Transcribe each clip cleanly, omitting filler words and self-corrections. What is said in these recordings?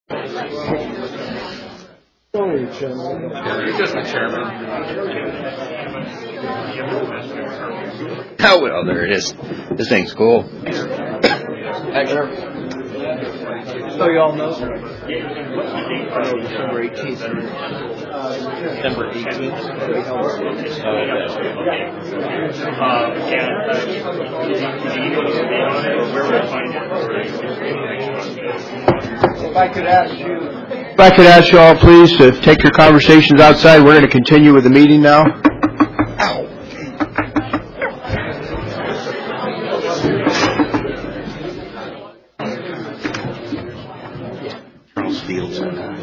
Sorry, Chairman. You're just the chairman. Oh, well, there it is. This thing's cool. So you all know December 18th. December 18th. If I could ask you all, please, to take your conversations outside. We're going to continue with the meeting now. Charles Fields.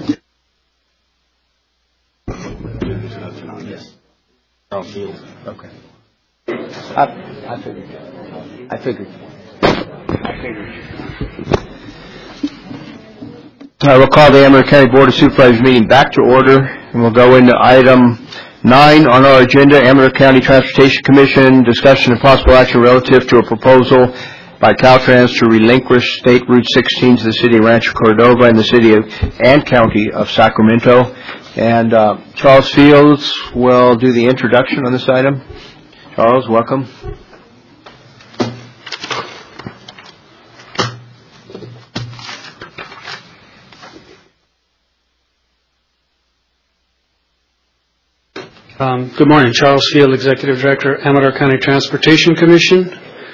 Charles Fields. Okay. I figured. We'll call the Amarillo County Board of Supervisors meeting back to order, and we'll go into item 9 on our agenda, Amarillo County Transportation Commission, discussion of possible action relative to a proposal by Caltrans to relinquish State Route 16 to the City of Rancho Cordova and the City and County of Sacramento. And Charles Fields will do the introduction on this item. Charles, welcome. Good morning. Charles Field, Executive Director, Amador County Transportation Commission.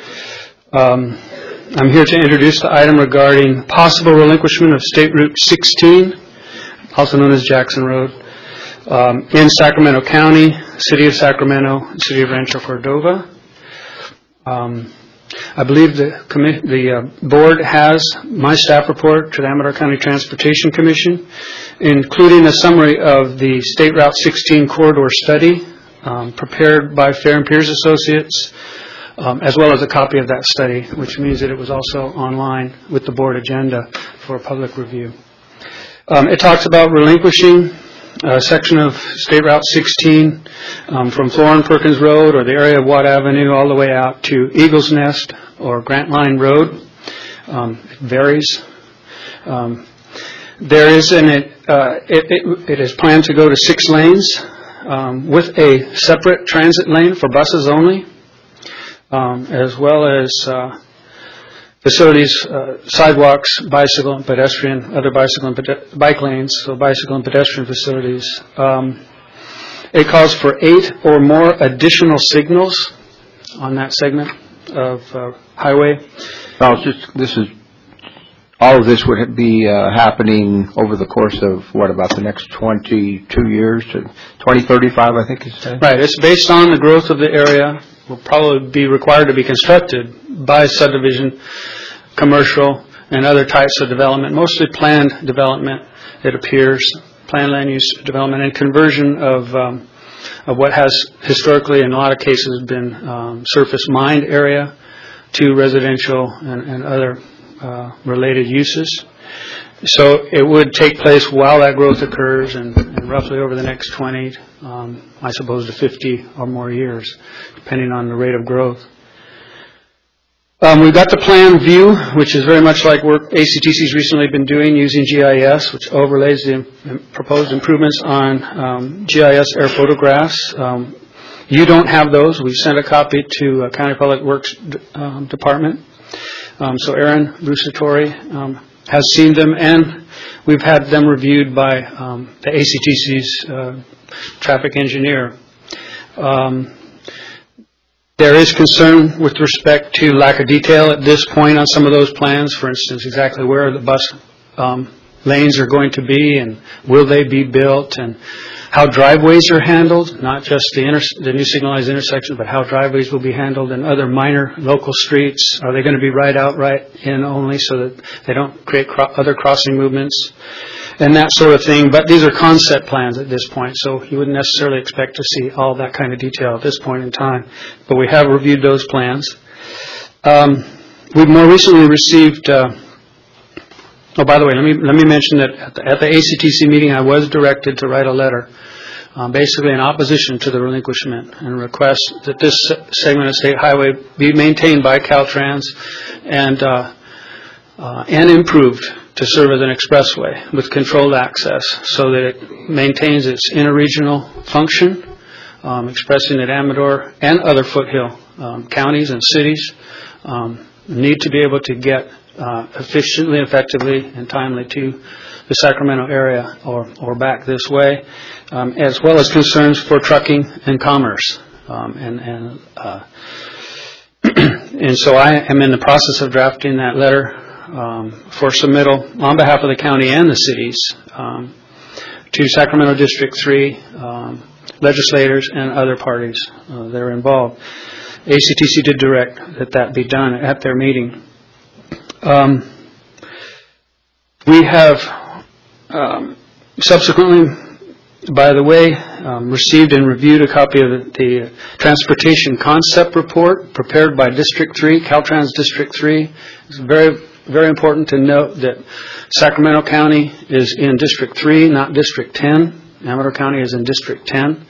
I'm here to introduce the item regarding possible relinquishment of State Route 16, also known as Jackson Road, in Sacramento County, City of Sacramento, and City of Rancho Cordova. I believe the board has my staff report to the Amador County Transportation Commission, including a summary of the State Route 16 corridor study prepared by Fair and Pierce Associates, as well as a copy of that study, which means that it was also online with the board agenda for public review. It talks about relinquishing a section of State Route 16 from Florin Perkins Road or the area of Watt Avenue all the way out to Eagles Nest or Grant Line Road. It varies. There is it is planned to go to 6 lanes with a separate transit lane for buses only, as well as facilities, sidewalks, bicycle and pedestrian, other bicycle and bike lanes, so bicycle and pedestrian facilities. It calls for 8 or more additional signals on that segment of highway. All of this would be happening over the course of, about the next 22 years to 2035, I think you said? Right. It's based on the growth of the area. Will probably be required to be constructed by subdivision, commercial, and other types of development, mostly planned development, it appears, planned land use development and conversion of what has historically, in a lot of cases, been surface mined area to residential and other related uses. So it would take place while that growth occurs and roughly over the next 20, I suppose, to 50 or more years, depending on the rate of growth. We've got the plan view, which is very much like work ACTC's recently been doing using GIS, which overlays the proposed improvements on GIS air photographs. You don't have those. We sent a copy to County Public Works Department. So Aaron Brusatori has seen them, and we've had them reviewed by the ACTC's traffic engineer. There is concern with respect to lack of detail at this point on some of those plans. For instance, exactly where the bus lanes are going to be and will they be built, and how driveways are handled, not just the new signalized intersections, but how driveways will be handled and other minor local streets. Are they going to be right in only so that they don't create other crossing movements and that sort of thing? But these are concept plans at this point, so you wouldn't necessarily expect to see all that kind of detail at this point in time. But we have reviewed those plans. We've more recently received... Oh, by the way, let me mention that at the ACTC meeting, I was directed to write a letter, basically in opposition to the relinquishment, and request that this segment of State Highway be maintained by Caltrans and improved to serve as an expressway with controlled access so that it maintains its interregional function, expressing that Amador and other foothill counties and cities need to be able to get efficiently, effectively, and timely to the Sacramento area or back this way, as well as concerns for trucking and commerce. And so I am in the process of drafting that letter for submittal on behalf of the county and the cities to Sacramento District 3 legislators and other parties that are involved. ACTC did direct that be done at their meeting. We have subsequently, by the way, received and reviewed a copy of the Transportation Concept Report prepared by District 3, Caltrans District 3. It's very, very important to note that Sacramento County is in District 3, not District 10. Amador County is in District 10.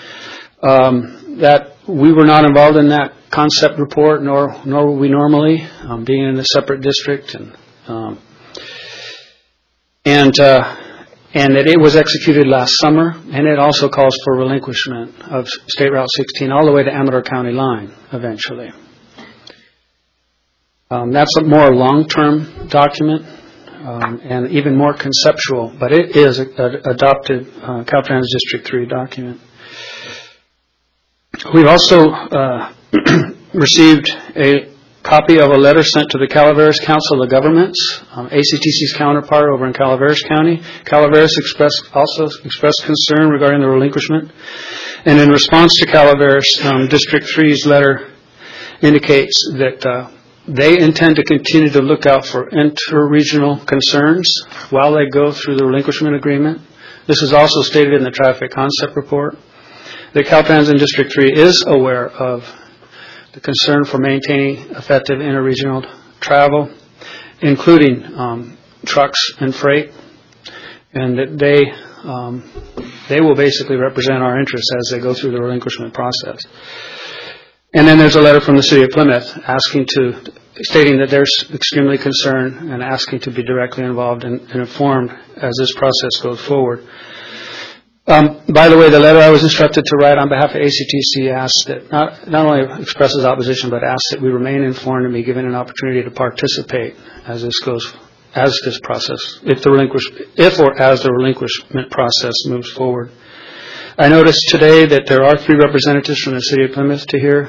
That we were not involved in that concept report, nor were we normally, being in a separate district, and that it was executed last summer, and it also calls for relinquishment of State Route 16 all the way to Amador County line eventually. That's a more long-term document and even more conceptual, but it is an adopted Caltrans District 3 document. We've also received a copy of a letter sent to the Calaveras Council of Governments, ACTC's counterpart over in Calaveras County. Calaveras also expressed concern regarding the relinquishment. And in response to Calaveras, District 3's letter indicates that they intend to continue to look out for inter-regional concerns while they go through the relinquishment agreement. This is also stated in the Traffic Concept Report. The Caltrans in District 3 is aware of the concern for maintaining effective interregional travel, including trucks and freight, and that they will basically represent our interests as they go through the relinquishment process. And then there's a letter from the City of Plymouth stating that they're extremely concerned and asking to be directly involved and informed as this process goes forward. By the way, the letter I was instructed to write on behalf of ACTC asks that not only expresses opposition, but asks that we remain informed and be given an opportunity to participate as this process, if or as the relinquishment process moves forward. I noticed today that there are 3 representatives from the City of Plymouth to hear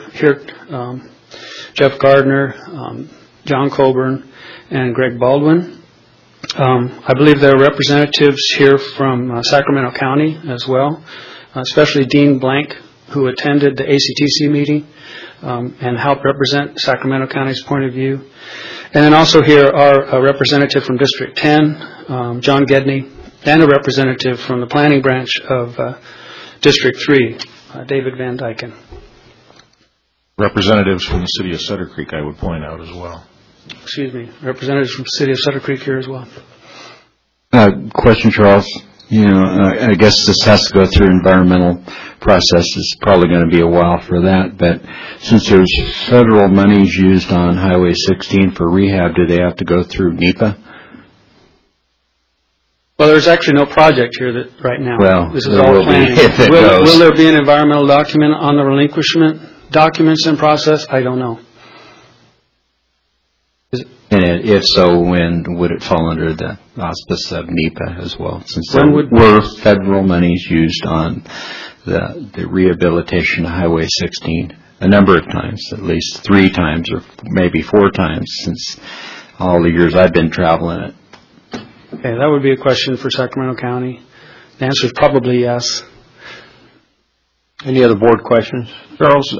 Jeff Gardner, John Colburn, and Greg Baldwin. I believe there are representatives here from Sacramento County as well, especially Dean Blank, who attended the ACTC meeting and helped represent Sacramento County's point of view. And then also here are a representative from District 10, John Gedney, and a representative from the planning branch of District 3, David Van Dyken. Representatives from the City of Sutter Creek, I would point out as well. Excuse me, representatives from the City of Sutter Creek here as well. Question, Charles. I guess this has to go through environmental process. It's probably going to be a while for that, but since there's federal monies used on Highway 16 for rehab, do they have to go through NEPA? Well, there's actually no project here right now. Well, this is all planning. Will there be an environmental document on the relinquishment documents in process? I don't know. And if so, when would it fall under the auspice of NEPA as well? Since there were federal monies used on the rehabilitation of Highway 16 a number of times, at least 3 times or maybe 4 times since all the years I've been traveling it. Okay, that would be a question for Sacramento County. The answer is probably yes. Any other board questions? Charles,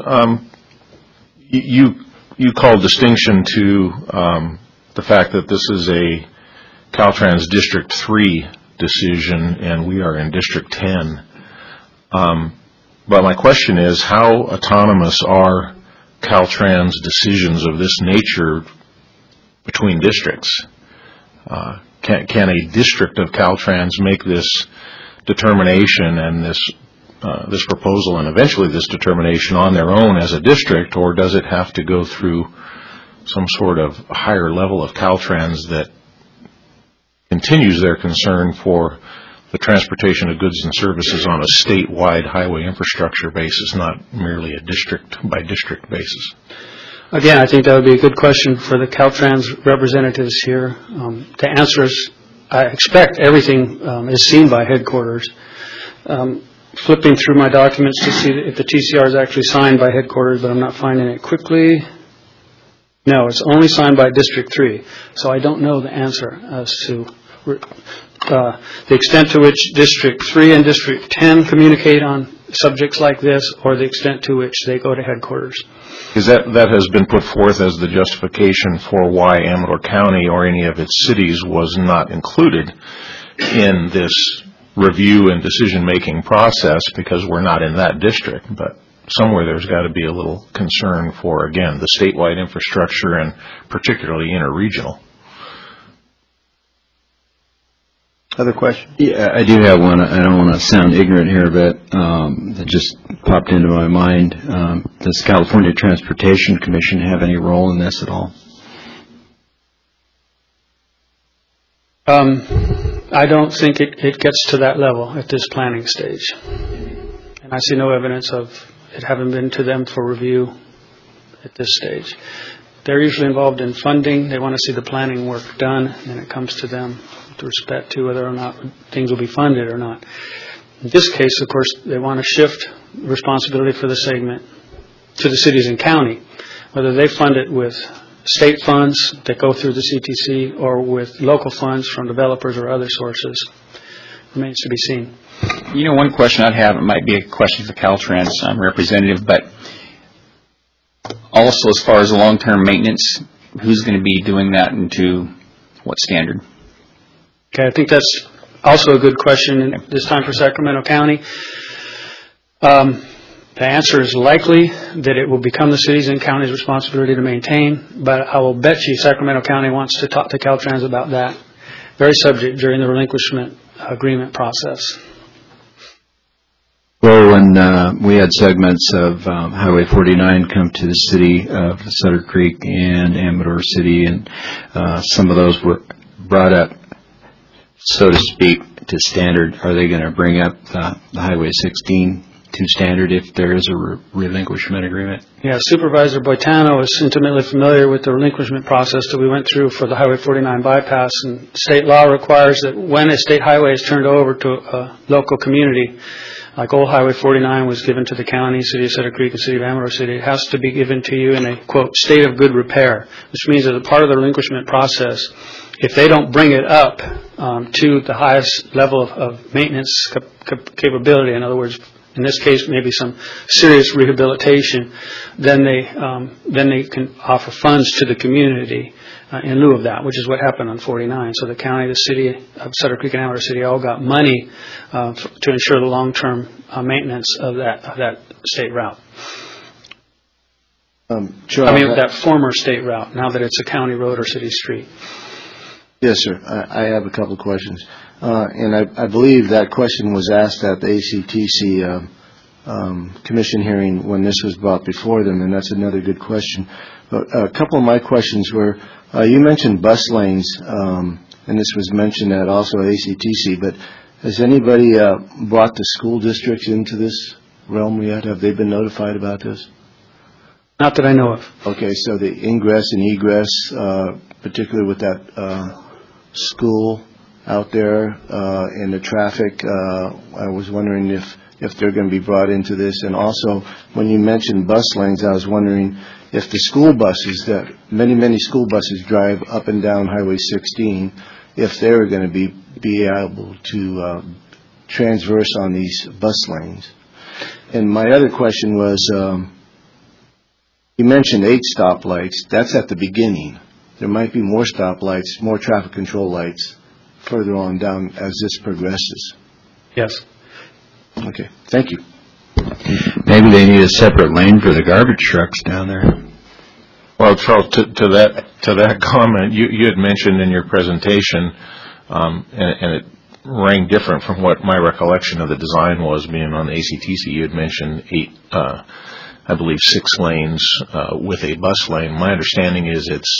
you called distinction to the fact that this is a Caltrans District 3 decision and we are in District 10. But my question is, how autonomous are Caltrans decisions of this nature between districts? Can a district of Caltrans make this determination and this proposal and eventually this determination on their own as a district, or does it have to go through some sort of higher level of Caltrans that continues their concern for the transportation of goods and services on a statewide highway infrastructure basis, not merely a district-by-district basis. Again, I think that would be a good question for the Caltrans representatives here. To answer is, I expect everything is seen by headquarters. Flipping through my documents to see if the TCR is actually signed by headquarters, but I'm not finding it quickly. No, it's only signed by District 3, so I don't know the answer as to the extent to which District 3 and District 10 communicate on subjects like this, or the extent to which they go to headquarters. Because that has been put forth as the justification for why Amador County or any of its cities was not included in this review and decision-making process, because we're not in that district. But somewhere there's got to be a little concern for, again, the statewide infrastructure and particularly interregional. Other questions? Yeah, I do have one. I don't want to sound ignorant here, but that just popped into my mind. Does California Transportation Commission have any role in this at all? I don't think it gets to that level at this planning stage. And I see no evidence of it having been to them for review at this stage. They're usually involved in funding. They want to see the planning work done, and it comes to them with respect to whether or not things will be funded or not. In this case, of course, they want to shift responsibility for the segment to the cities and county, whether they fund it with state funds that go through the CTC or with local funds from developers or other sources remains to be seen. You know, one question I'd have, it might be a question for Caltrans representative, but also as far as long-term maintenance, who's going to be doing that and to what standard? Okay, I think that's also a good question this time for Sacramento County. The answer is likely that it will become the cities and counties' responsibility to maintain, but I will bet you Sacramento County wants to talk to Caltrans about that very subject during the relinquishment agreement process. Well, when we had segments of Highway 49 come to the city of Sutter Creek and Amador City, and some of those were brought up, so to speak, to standard, are they going to bring up the Highway 16 to standard if there is a relinquishment agreement? Yeah, Supervisor Boitano is intimately familiar with the relinquishment process that we went through for the Highway 49 bypass, and state law requires that when a state highway is turned over to a local community, like old Highway 49 was given to the county, City of Sutter Creek, and City of Amador City, it has to be given to you in a, quote, state of good repair, which means that a part of the relinquishment process, if they don't bring it up to the highest level of maintenance capability, in other words, in this case, maybe some serious rehabilitation, then they can offer funds to the community in lieu of that, which is what happened on 49. So the county, the city of Sutter Creek, and Amador City all got money to ensure the long-term maintenance of that state route. That former state route, now that it's a county road or city street. Yes, sir. I have a couple of questions. And I believe that question was asked at the ACTC commission hearing when this was brought before them, and that's another good question. But a couple of my questions were, you mentioned bus lanes, and this was mentioned at also ACTC, but has anybody brought the school districts into this realm yet? Have they been notified about this? Not that I know of. Okay, so the ingress and egress, particularly with that school out there and the traffic, I was wondering if they're going to be brought into this. And also, when you mentioned bus lanes, I was wondering if the school buses, that many school buses drive up and down Highway 16, if they were going to be able to transverse on these bus lanes. And my other question was, you mentioned 8 stoplights. That's at the beginning. There might be more stoplights, more traffic control lights further on down as this progresses. Yes. Okay. Thank you. Maybe they need a separate lane for the garbage trucks down there. Well, Charles, to that comment, you had mentioned in your presentation, and it rang different from what my recollection of the design was being on the ACTC. You had mentioned 8, I believe 6 lanes with a bus lane. My understanding is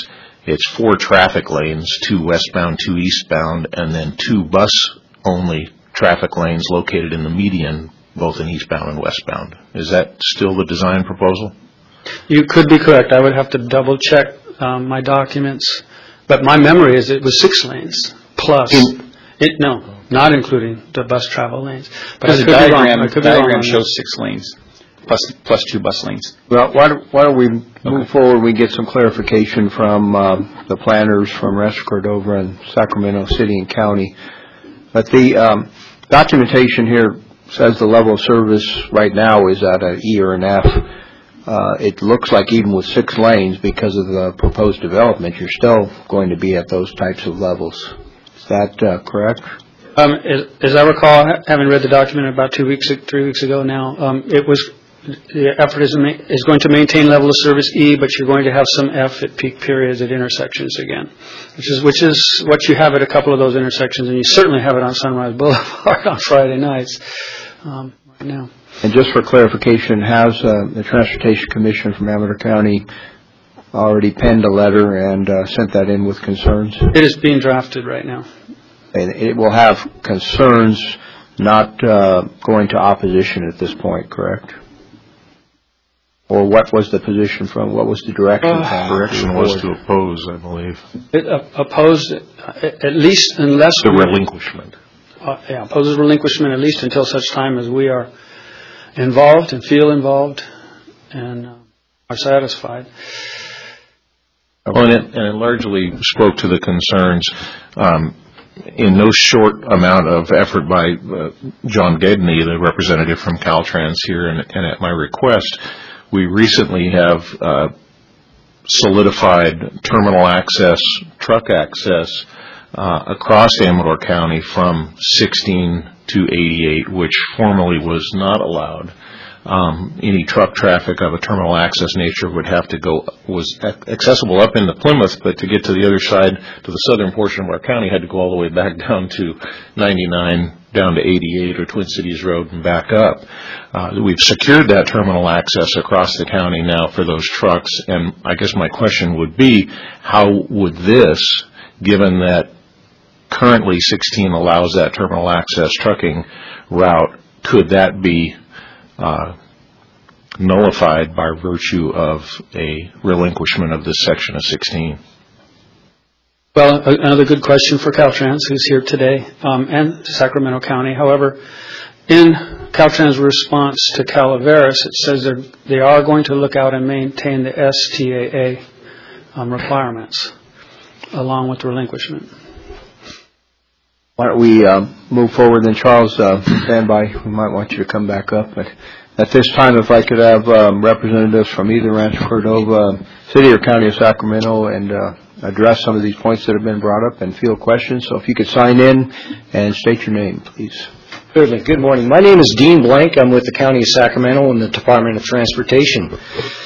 it's 4 traffic lanes, 2 westbound, 2 eastbound, and then 2 bus-only traffic lanes located in the median, both in eastbound and westbound. Is that still the design proposal? You could be correct. I would have to double-check my documents, but my memory is it was 6 lanes plus. No, not including the bus travel lanes. But Because the diagram shows 6 lanes plus 2 bus lanes. Well, why don't we move forward? We get some clarification from the planners from Rancho Cordova and Sacramento City and County. But the documentation here says the level of service right now is at an E or an F. It looks like even with 6 lanes, because of the proposed development, you're still going to be at those types of levels. Is that correct? As I recall, having read the document about 3 weeks ago now, the effort is going to maintain level of service E, but you're going to have some F at peak periods at intersections again, which is what you have at a couple of those intersections, and you certainly have it on Sunrise Boulevard on Friday nights right now. And just for clarification, has the Transportation Commission from Amador County already penned a letter and sent that in with concerns? It is being drafted right now. And it will have concerns, not going to opposition at this point, correct? Or what was the position from? What was the direction? The direction was to oppose, I believe. Opposed, at least unless the relinquishment. Opposes relinquishment at least until such time as we are involved and feel involved and are satisfied. Well, and it largely spoke to the concerns in no short amount of effort by John Gedney, the representative from Caltrans here, and at my request, we recently have solidified terminal access, truck access across Amador County from 16 to 88, which formerly was not allowed. Any truck traffic of a terminal access nature would have to was accessible up into Plymouth, but to get to the other side, to the southern portion of our county, had to go all the way back down to 99, down to 88 or Twin Cities Road and back up. We've secured that terminal access across the county now for those trucks, and I guess my question would be, how would this, given that currently 16 allows that terminal access trucking route, could that be nullified by virtue of a relinquishment of this section of 16? Well, another good question for Caltrans, who's here today, and Sacramento County. However, in Caltrans' response to Calaveras, it says they are going to look out and maintain the STAA requirements along with relinquishment. Why don't we move forward then, Charles, stand by. We might want you to come back up. But at this time, if I could have representatives from either Rancho Cordova, City or County of Sacramento, and address some of these points that have been brought up and field questions. So if you could sign in and state your name, please. Certainly. Good morning. My name is Dean Blank. I'm with the County of Sacramento in the Department of Transportation.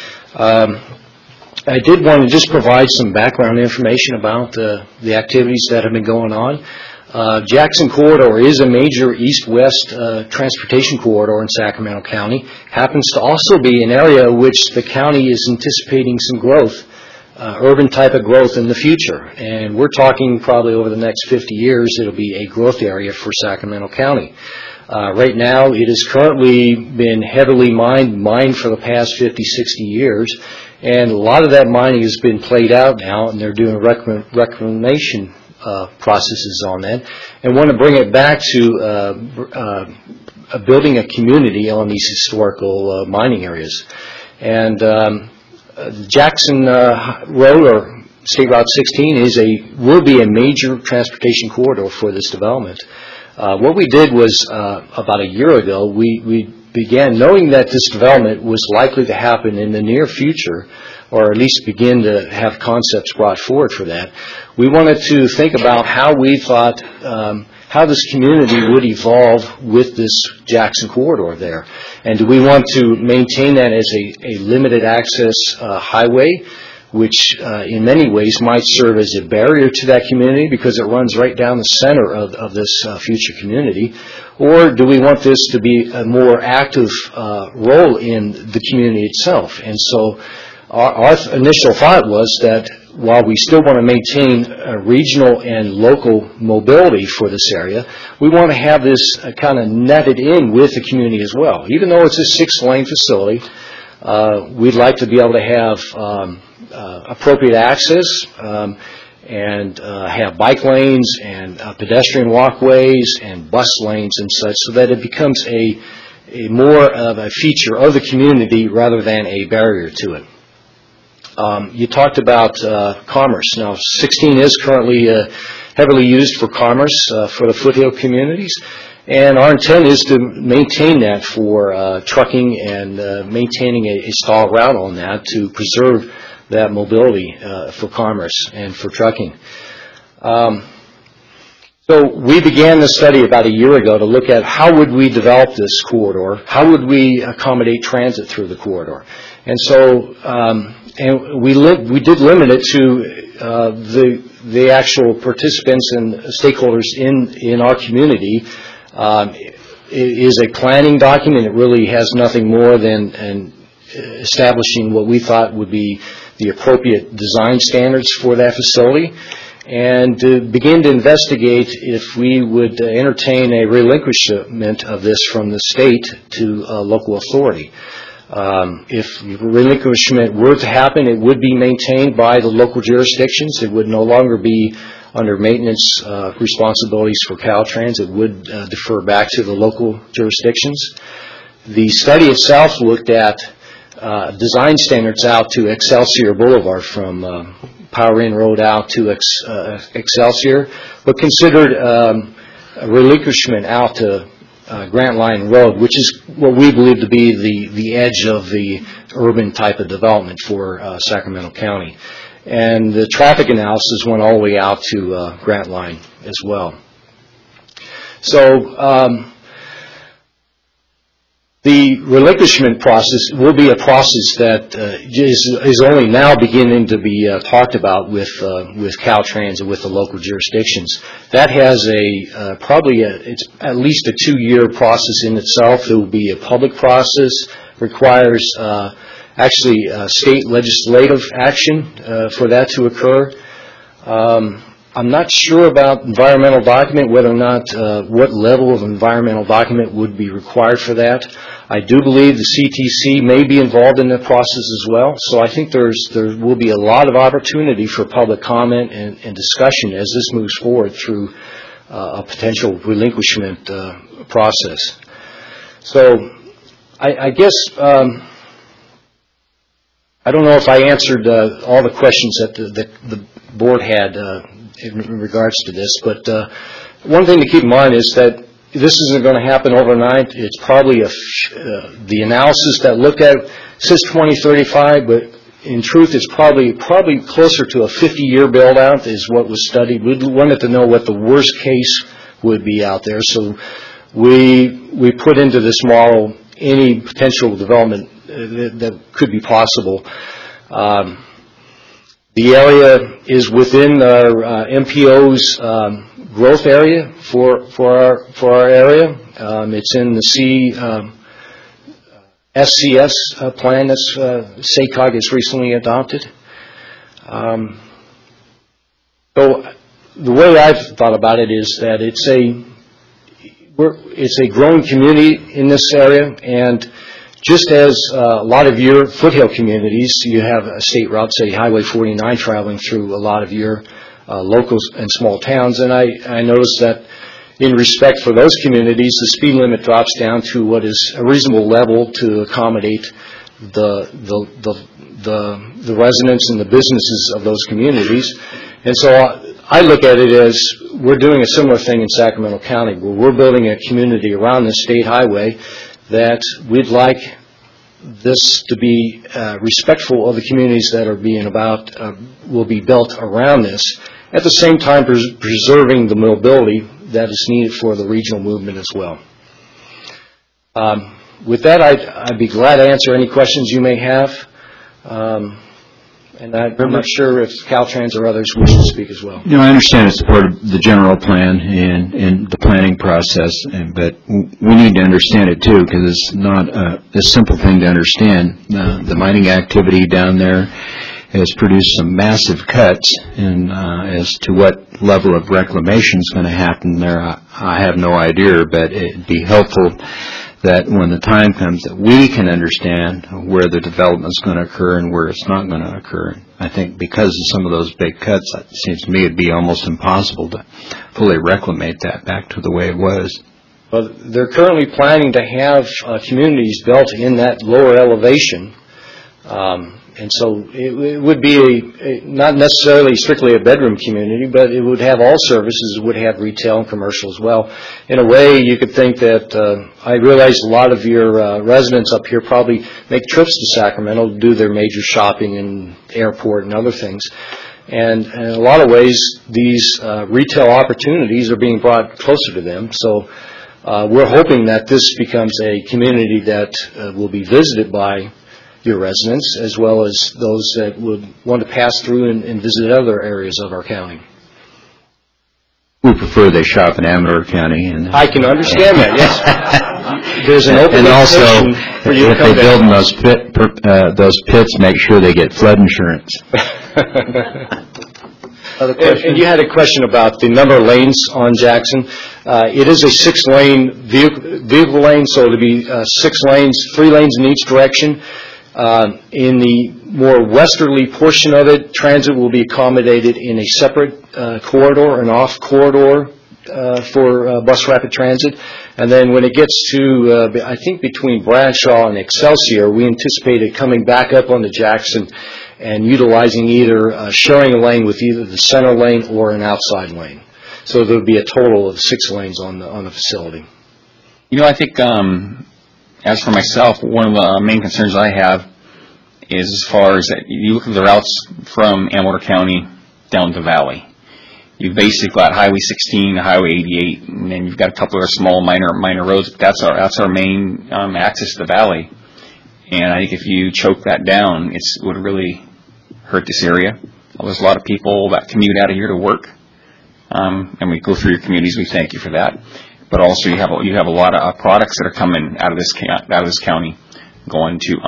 I did want to just provide some background information about the activities that have been going on. Jackson Corridor is a major east-west transportation corridor in Sacramento County. Happens to also be an area which the county is anticipating some growth, urban type of growth in the future. And we're talking probably over the next 50 years it'll be a growth area for Sacramento County. Right now it has currently been heavily mined for the past 50, 60 years. And a lot of that mining has been played out now, and they're doing reclamation processes on that, and want to bring it back to building a community on these historical mining areas. And Jackson Road, or State Route 16, will be a major transportation corridor for this development. What we did was about a year ago, we began knowing that this development was likely to happen in the near future, or at least begin to have concepts brought forward for that. We wanted to think about how we thought, how this community would evolve with this Jackson corridor there. And do we want to maintain that as a limited access highway, which in many ways might serve as a barrier to that community because it runs right down the center of this future community? Or do we want this to be a more active role in the community itself? And so our initial thought was that while we still want to maintain regional and local mobility for this area, we want to have this kind of netted in with the community as well. Even though it's a 6-lane facility, we'd like to be able to have appropriate access and have bike lanes and pedestrian walkways and bus lanes and such, so that it becomes a more of a feature of the community rather than a barrier to it. You talked about commerce. Now, 16 is currently heavily used for commerce for the foothill communities, and our intent is to maintain that for trucking and maintaining a stall route on that to preserve that mobility for commerce and for trucking. So we began the study about a year ago to look at how would we develop this corridor, how would we accommodate transit through the corridor. And so and we did limit it to the actual participants and stakeholders in our community. It is a planning document. It really has nothing more than establishing what we thought would be the appropriate design standards for that facility, and to begin to investigate if we would entertain a relinquishment of this from the state to local authority. If relinquishment were to happen, it would be maintained by the local jurisdictions. It would no longer be under maintenance responsibilities for Caltrans. It would defer back to the local jurisdictions. The study itself looked at design standards out to Excelsior Boulevard, from Power Inn Road out to Excelsior, but considered a relinquishment out to Grant Line Road, which is what we believe to be the edge of the urban type of development for Sacramento County. And the traffic analysis went all the way out to Grant Line as well. So the relinquishment process will be a process that is only now beginning to be talked about with Caltrans and with the local jurisdictions. That has it's at least a 2-year process in itself. It will be a public process, requires actually state legislative action for that to occur. I'm not sure about environmental document, whether or not what level of environmental document would be required for that. I do believe the CTC may be involved in the process as well, so I think there will be a lot of opportunity for public comment and discussion as this moves forward through a potential relinquishment process. So I guess I don't know if I answered all the questions that the board had in regards to this, but one thing to keep in mind is that this isn't going to happen overnight. It's probably the analysis that looked at says 2035, but in truth it's probably closer to a 50-year build-out is what was studied. We wanted to know what the worst case would be out there, so we put into this model any potential development that could be possible. The area is within our MPO's growth area for our area. It's in the SCS plan that SACOG has recently adopted. So the way I've thought about it is that it's a growing community in this area, and just as a lot of your foothill communities, you have a state route, say Highway 49, traveling through a lot of your locals and small towns, and I noticed that in respect for those communities, the speed limit drops down to what is a reasonable level to accommodate the residents and the businesses of those communities. And so I look at it as we're doing a similar thing in Sacramento County, where we're building a community around the state highway that we'd like this to be respectful of the communities that are being will be built around this, at the same time preserving the mobility that is needed for the regional movement as well. With that, I'd be glad to answer any questions you may have. And I'm not sure if Caltrans or others wish to speak as well. I understand it's part of the general plan and the planning process, but we need to understand it too, because it's not a simple thing to understand. The mining activity down there has produced some massive cuts, and as to what level of reclamation is going to happen there, I have no idea, but it'd be helpful that when the time comes that we can understand where the development is going to occur and where it's not going to occur. I think because of some of those big cuts, it seems to me it'd be almost impossible to fully reclimate that back to the way it was. Well, they're currently planning to have communities built in that lower elevation, and so it would be not necessarily strictly a bedroom community, but it would have all services. It would have retail and commercial as well. In a way, you could think that I realize a lot of your residents up here probably make trips to Sacramento to do their major shopping and airport and other things. And in a lot of ways, these retail opportunities are being brought closer to them. So we're hoping that this becomes a community that will be visited by your residents, as well as those that would want to pass through and visit other areas of our county. We prefer they shop in Amador County. And I can understand that, yes. There's an open and also, for you if to come they build those pits, make sure they get flood insurance. And you had a question about the number of lanes on Jackson. It is a 6-lane vehicle lane, so it'll be 6 lanes, 3 lanes in each direction. In the more westerly portion of it, transit will be accommodated in a separate corridor, an off corridor for bus rapid transit. And then when it gets to, I think between Bradshaw and Excelsior, we anticipate it coming back up onto Jackson and utilizing either sharing a lane with either the center lane or an outside lane. So there would be a total of 6 lanes on the facility. You know, I think as for myself, one of the main concerns I have is as far as that you look at the routes from Amador County down to Valley. You've basically got Highway 16, Highway 88, and then you've got a couple of small minor roads. But that's our main access to the Valley. And I think if you choke that down, it would really hurt this area. There's a lot of people that commute out of here to work, and we go through your communities. We thank you for that. But also, you have a lot of products that are coming out of this county, going to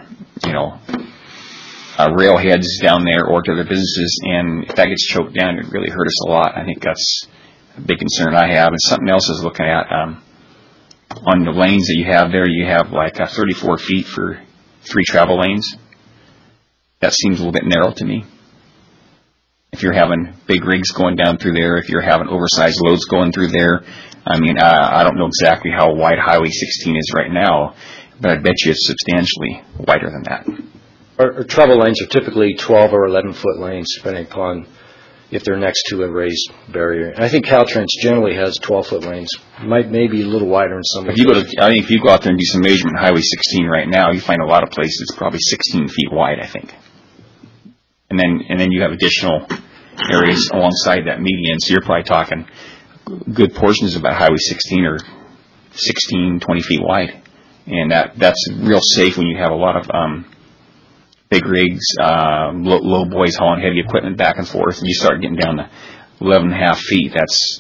railheads down there or to their businesses. And if that gets choked down, it really hurt us a lot. I think that's a big concern I have. And something else I was looking at on the lanes that you have there. You have like 34 feet for 3 travel lanes. That seems a little bit narrow to me. If you're having big rigs going down through there, if you're having oversized loads going through there, I mean, I don't know exactly how wide Highway 16 is right now, but I bet you it's substantially wider than that. Our travel lanes are typically 12 or 11-foot lanes, depending upon if they're next to a raised barrier. And I think Caltrans generally has 12-foot lanes. Maybe a little wider in some. If you go out there and do some measurement on Highway 16 right now, you find a lot of places probably 16 feet wide, I think. And then you have additional areas alongside that median, so you're probably talking good portions of that Highway 16 are 16, 20 feet wide. And that's real safe when you have a lot of big rigs, low boys hauling heavy equipment back and forth, and you start getting down to 11.5 feet.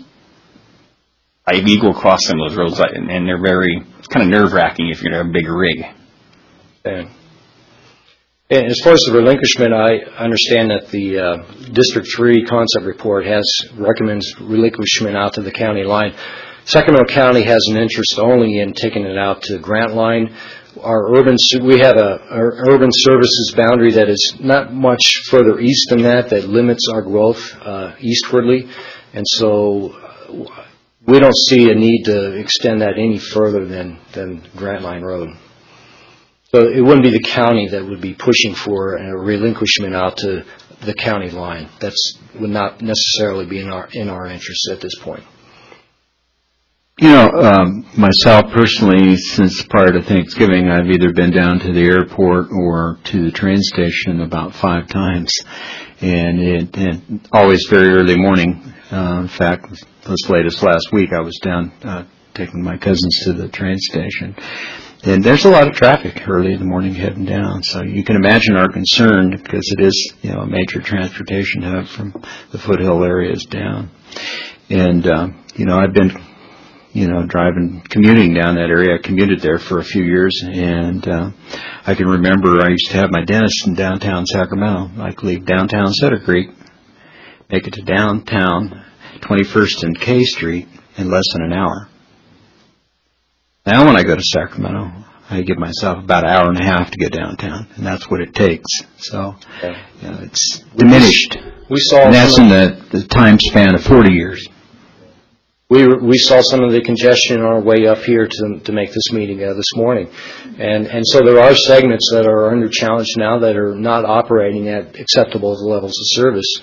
You go across some of those roads, and they're it's kind of nerve-wracking if you're going to have a big rig. Yeah. And as far as the relinquishment, I understand that the District 3 concept report recommends relinquishment out to the county line. Sacramento County has an interest only in taking it out to Grant Line. We have our urban services boundary that is not much further east than that limits our growth eastwardly, and so we don't see a need to extend that any further than Grant Line Road. So it wouldn't be the county that would be pushing for a relinquishment out to the county line. That would not necessarily be in our interest at this point. You know, myself personally, since prior to Thanksgiving, I've either been down to the airport or to the train station about 5 times, and always very early morning. In fact, this latest last week, I was down taking my cousins to the train station. And there's a lot of traffic early in the morning heading down, so you can imagine our concern because it is, a major transportation hub from the foothill areas down. And, I've been, commuting down that area. I commuted there for a few years, and I can remember I used to have my dentist in downtown Sacramento. I could leave downtown Cedar Creek, make it to downtown 21st and K Street in less than an hour. Now when I go to Sacramento, I give myself about an hour and a half to get downtown, and that's what it takes. So it's diminished. And that's in the time span of 40 years. We saw some of the congestion on our way up here to make this meeting this morning, and so there are segments that are under challenge now that are not operating at acceptable levels of service.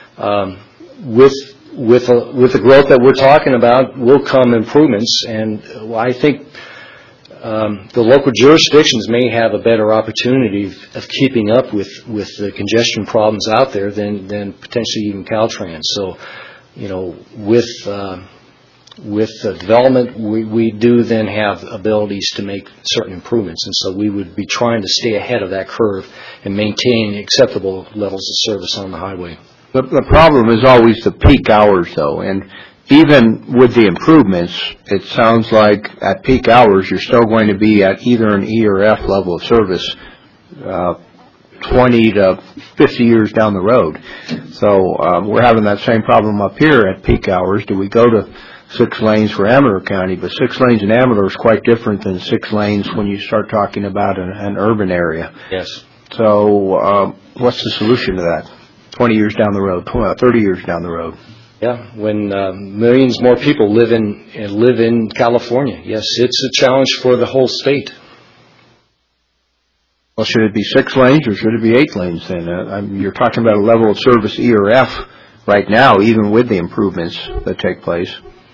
With the growth that we're talking about will come improvements, and I think the local jurisdictions may have a better opportunity of keeping up with the congestion problems out there than potentially even Caltrans. So, with development, we do then have abilities to make certain improvements, and so we would be trying to stay ahead of that curve and maintain acceptable levels of service on the highway. The problem is always the peak hours, though, and even with the improvements, it sounds like at peak hours you're still going to be at either an E or F level of service 20 to 50 years down the road. So we're having that same problem up here at peak hours. Do we go to 6 lanes for Amador County? But 6 lanes in Amador is quite different than 6 lanes when you start talking about an urban area. Yes. So what's the solution to that? 20 years down the road, 30 years down the road. Yeah, when millions more people live in California, yes, it's a challenge for the whole state. Well, should it be 6 lanes or should it be 8 lanes then? You're talking about a level of service E or F right now, even with the improvements that take place.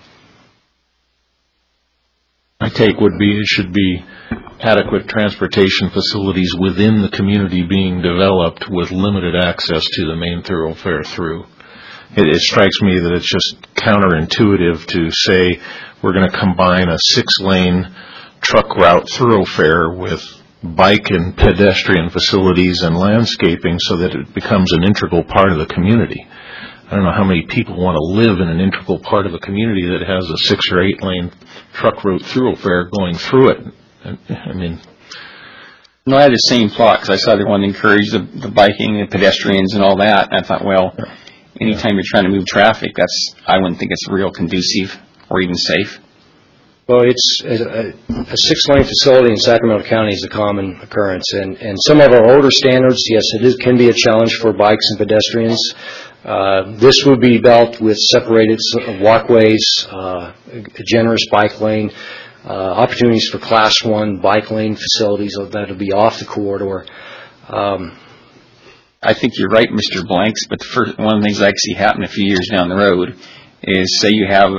My take would be it should be adequate transportation facilities within the community being developed with limited access to the main thoroughfare through. It strikes me that it's just counterintuitive to say we're going to combine a 6-lane truck route thoroughfare with bike and pedestrian facilities and landscaping so that it becomes an integral part of the community. I don't know how many people want to live in an integral part of a community that has a 6 or 8 lane truck route thoroughfare going through it. No, I had the same thought because I saw they wanted to encourage the biking and pedestrians and all that. And I thought, well, anytime you're trying to move traffic, I wouldn't think it's real conducive or even safe. Well, it's a 6-lane facility in Sacramento County is a common occurrence, and some of our older standards, yes, can be a challenge for bikes and pedestrians. This would be dealt with separated walkways, a generous bike lane, opportunities for Class 1 bike lane facilities that would be off the corridor. I think you're right, Mr. Blanks, but one of the things I see happen a few years down the road is, say you have,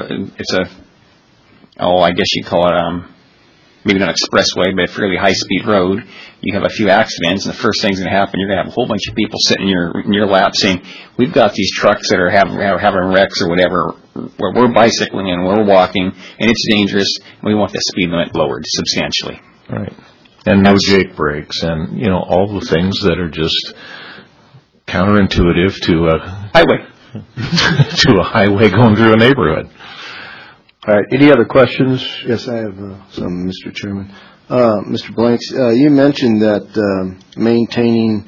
I guess you'd call it, maybe not expressway, but a fairly high-speed road. You have a few accidents, and the first thing's going to happen, you're going to have a whole bunch of people sitting in your lap saying, we've got these trucks that are having wrecks or whatever, where we're bicycling and we're walking, and it's dangerous, and we want the speed limit lowered substantially. Right. And no Jake brakes, and, all the things that are just counterintuitive to a highway. to a highway going through a neighborhood. All right. Any other questions? Yes, I have some, Mr. Chairman. Mr. Blanks, you mentioned that maintaining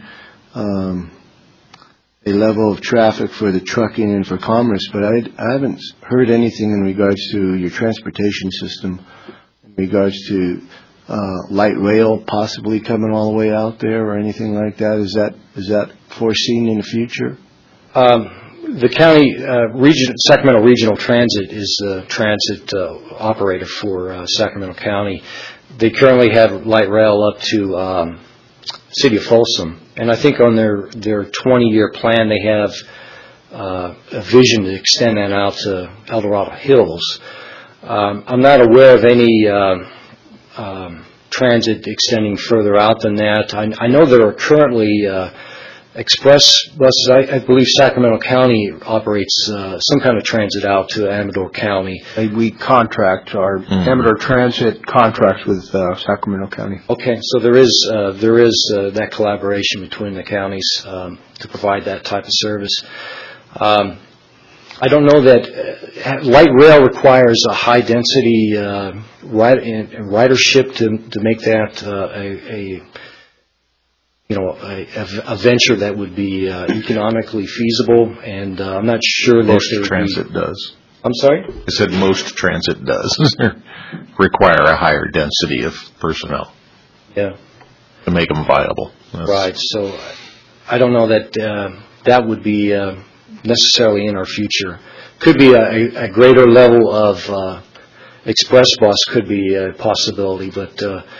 a level of traffic for the trucking and for commerce, but I haven't heard anything in regards to your transportation system, in regards to light rail possibly coming all the way out there or anything like that. Is that foreseen in the future? The county Sacramento Regional Transit is the transit operator for Sacramento County. They currently have light rail up to City of Folsom, and I think on their 20-year plan they have a vision to extend that out to El Dorado Hills. I'm not aware of any transit extending further out than that. I know there are currently express buses. I believe Sacramento County operates some kind of transit out to Amador County. We contract, our Amador Transit contracts with Sacramento County. Okay, so there is that collaboration between the counties to provide that type of service. I don't know that light rail requires a high-density ridership to make that a venture that would be economically feasible, and I'm not sure that most transit does. I'm sorry? I said most transit does require a higher density of personnel. Yeah. To make them viable. Right. So I don't know that that would be necessarily in our future. Could be a greater level of express bus could be a possibility, but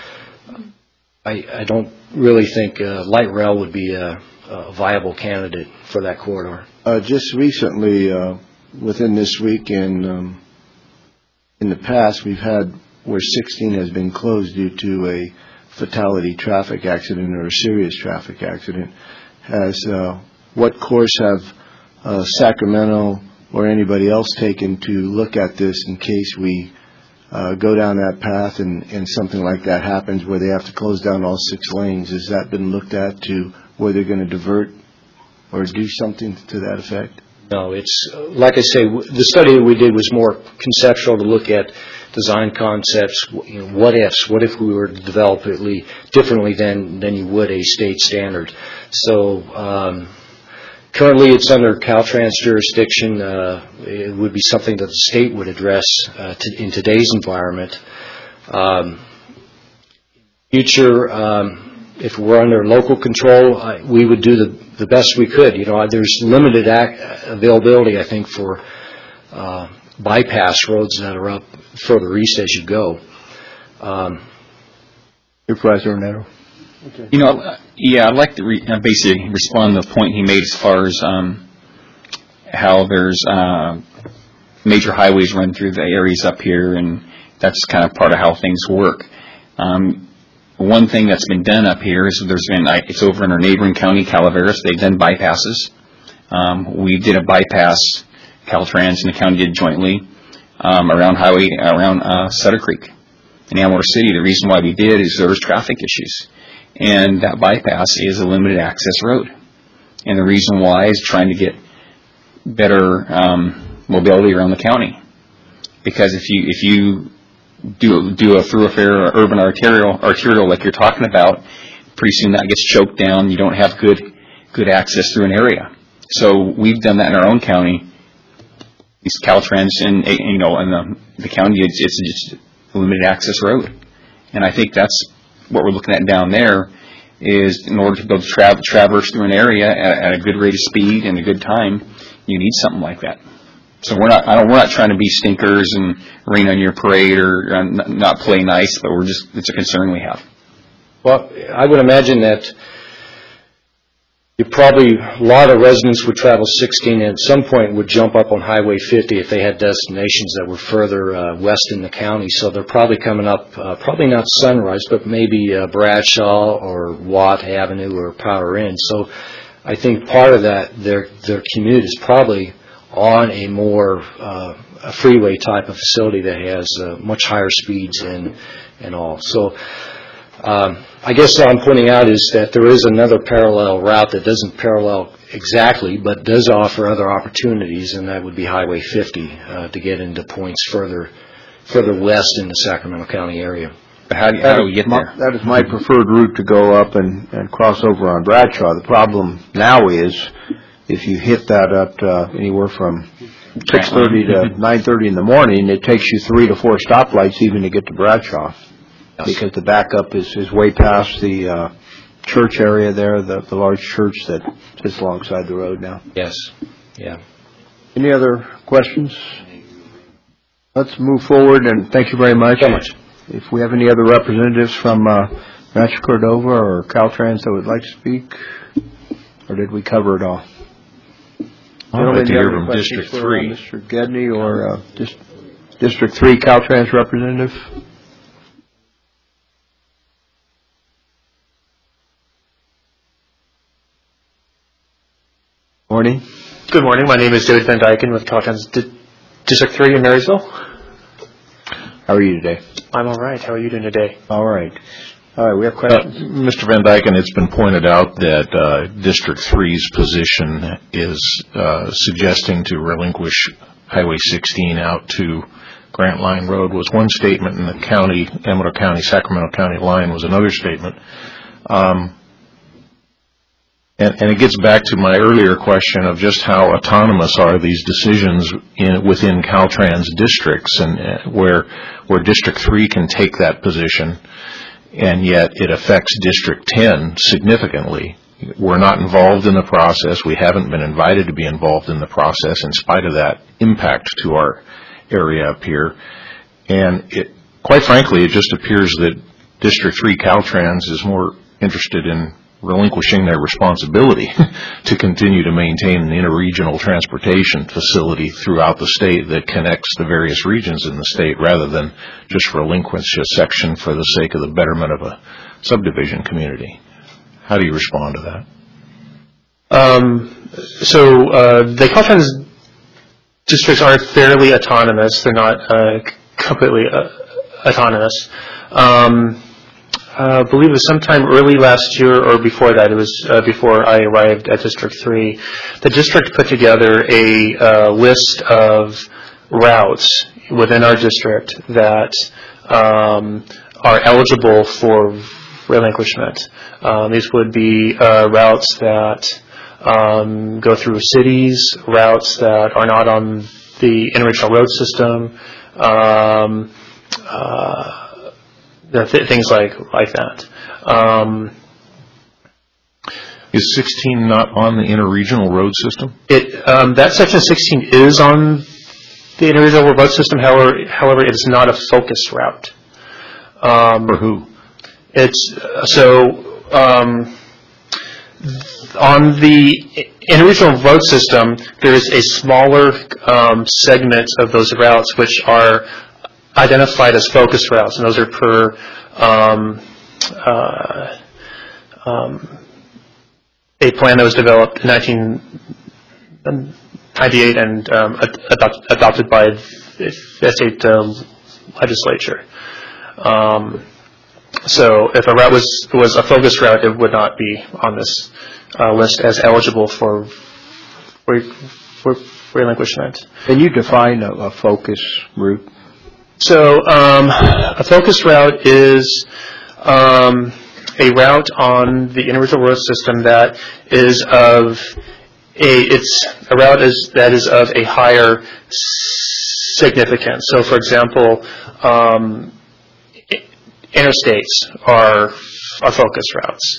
I don't really think light rail would be a viable candidate for that corridor. Just recently, within this week and in the past, we've had where 16 has been closed due to a fatality traffic accident or a serious traffic accident. What course have Sacramento or anybody else taken to look at this in case we go down that path and something like that happens where they have to close down all 6 lanes? Has that been looked at to where they're going to divert or do something to that effect? No, it's like I say, the study that we did was more conceptual to look at design concepts, what ifs, what if we were to develop it differently than you would a state standard. So currently it's under Caltrans jurisdiction. It would be something that the state would address in today's environment. Future, if we're under local control, we would do the best we could. There's limited availability, I think, for bypass roads that are up further east as you go. Supervisor Ornetto. Okay. I'd like to basically respond to the point he made as far as how there's major highways run through the areas up here, and that's kind of part of how things work. One thing that's been done up here is it's over in our neighboring county, Calaveras. They've done bypasses. We did a bypass, Caltrans and the county did jointly, around Sutter Creek in Amador City. The reason why we did is there was traffic issues, and that bypass is a limited access road. And the reason why is trying to get better mobility around the county. Because if you do a thoroughfare or urban arterial like you're talking about, pretty soon that gets choked down. You don't have good access through an area. So we've done that in our own county. It's Caltrans, and the county, it's just a limited access road. And I think that's what we're looking at down there. Is in order to be able to traverse through an area at a good rate of speed and a good time, you need something like that. So we're not trying to be stinkers and rain on your parade or not play nice, but it's a concern we have. Well, I would imagine that a lot of residents would travel 16 and at some point would jump up on Highway 50 if they had destinations that were further west in the county. So they're probably coming up, probably not Sunrise, but maybe Bradshaw or Watt Avenue or Powder Inn. So I think part of that, their commute is probably on a more a freeway type of facility that has much higher speeds and all. So I guess what I'm pointing out is that there is another parallel route that doesn't parallel exactly, but does offer other opportunities, and that would be Highway 50 to get into points further west in the Sacramento County area. How do we get there? That is my preferred route to go up and cross over on Bradshaw. The problem now is if you hit that at anywhere from 6:30 to 9:30 in the morning, it takes you 3 to 4 stoplights even to get to Bradshaw. Yes. Because the backup is way past the church area there, the large church that sits alongside the road now. Yes. Yeah. Any other questions? Let's move forward, and thank you very much. So much. If we have any other representatives from Rancho Cordova or Caltrans that would like to speak, or did we cover it all? I'd like to hear from District 3. Mr. Gedney or District 3 Caltrans representative? Morning. Good morning. My name is David Van Dyken with Caltrans District 3 in Marysville. How are you today? I'm all right. How are you doing today? All right. All right, we have questions. Mr. Van Dyken, it's been pointed out that District 3's position is suggesting to relinquish Highway 16 out to Grant Line Road was one statement, and the county, Amador County, Sacramento County line was another statement. And it gets back to my earlier question of just how autonomous are these decisions within Caltrans districts, and where District 3 can take that position, and yet it affects District 10 significantly. We're not involved in the process. We haven't been invited to be involved in the process in spite of that impact to our area up here. And quite frankly, it just appears that District 3 Caltrans is more interested in relinquishing their responsibility to continue to maintain an interregional transportation facility throughout the state that connects the various regions in the state, rather than just relinquish a section for the sake of the betterment of a subdivision community. How do you respond to that? The Caltrans districts are fairly autonomous. They're not completely autonomous. I believe it was sometime early last year or before that. It was before I arrived at District 3. The district put together a list of routes within our district that are eligible for relinquishment. These would be routes that go through cities, routes that are not on the interregional road system, things like that. Is 16 not on the interregional road system? That section 16 is on the interregional road system. However, it is not a focused route. For who? On the interregional road system, there is a smaller segment of those routes which are identified as focused routes, and those are per a plan that was developed in 1998 and adopted by the state legislature. So if a route was a focused route, it would not be on this list as eligible for relinquishment. Can you define a focus route? So a focus route is a route on the interregional road system that is of that is of a higher significance. So, for example, interstates are focus routes.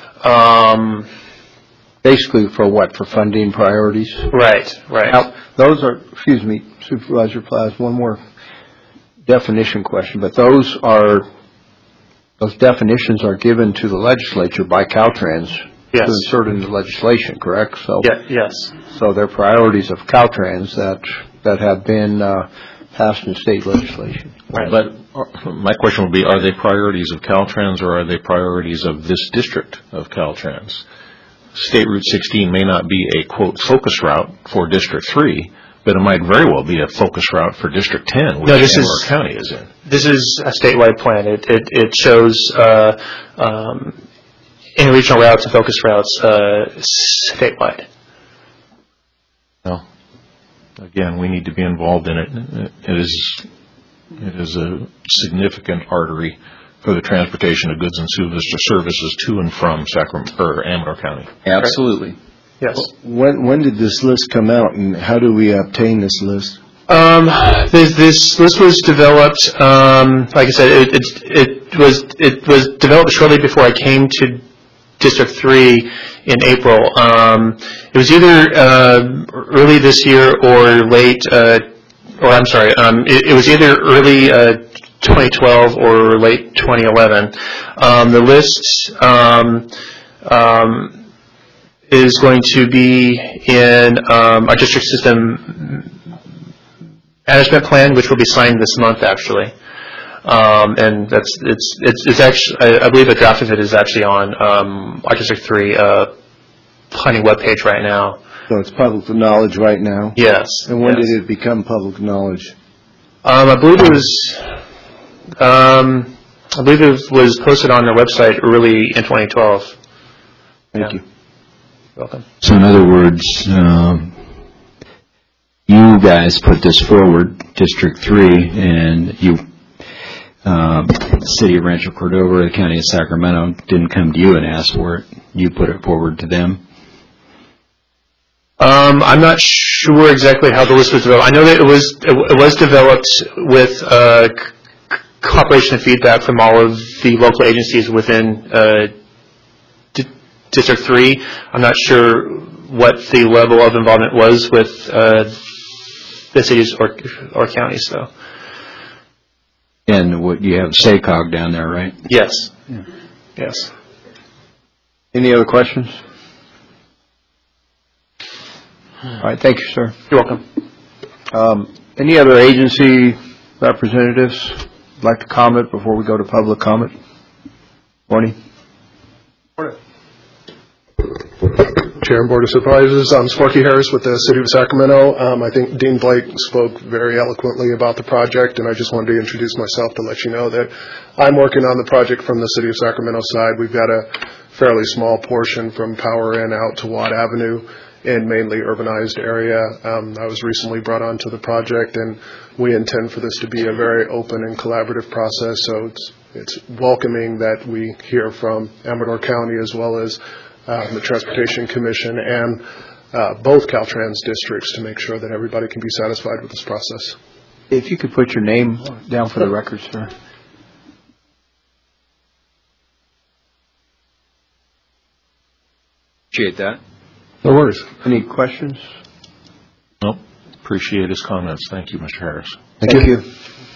Basically for what? For funding priorities? Right. Now, those are, excuse me, Supervisor Plaz, one more definition question, but those definitions are given to the legislature by Caltrans to insert into legislation, correct? So, yes. So they're priorities of Caltrans that have been passed in state legislation. Right. But my question would be, are they priorities of Caltrans or are they priorities of this district of Caltrans? State Route 16 may not be a, quote, focus route for District 3, but it might very well be a focus route for District 10, which Amador County is in. This is a statewide plan. It shows interregional routes and focus routes statewide. Well, again, we need to be involved in it. It is a significant artery for the transportation of goods and services to and from Amador County. Absolutely. Yes. When did this list come out, and how do we obtain this list? This list was developed. Like I said, it was developed shortly before I came to District 3 in April. It was either early this year or late. It was either early 2012 or late 2011. The list is going to be in our district system management plan, which will be signed this month, actually. And it's actually, I believe a draft of it is actually on our District 3 planning webpage right now. So it's public knowledge right now? Yes. And when did it become public knowledge? I believe it was I believe it was posted on their website early in 2012. Thank you. Welcome. So in other words, you guys put this forward, District 3, and you, the City of Rancho Cordova, the County of Sacramento, didn't come to you and ask for it. You put it forward to them. I'm not sure exactly how the list was developed. I know that it was developed with cooperation and feedback from all of the local agencies within District 3. I'm not sure what the level of involvement was with the cities or counties, though. And what you have SACOG down there, right? Yes. Yeah. Yes. Any other questions? All right, thank you, sir. You're welcome. Any other agency representatives like to comment before we go to public comment? Morning. Chair and Board of Supervisors, I'm Sparky Harris with the City of Sacramento. I think Dean Blake spoke very eloquently about the project, and I just wanted to introduce myself to let you know that I'm working on the project from the City of Sacramento side. We've got a fairly small portion from Power Inn out to Watt Avenue in mainly urbanized area. I was recently brought onto the project, and we intend for this to be a very open and collaborative process, so it's welcoming that we hear from Amador County as well as the Transportation Commission and both Caltrans districts to make sure that everybody can be satisfied with this process. If you could put your name down for the record, sir. Appreciate that. No worries. Any questions? Nope. Appreciate his comments. Thank you, Mr. Harris. Thank you.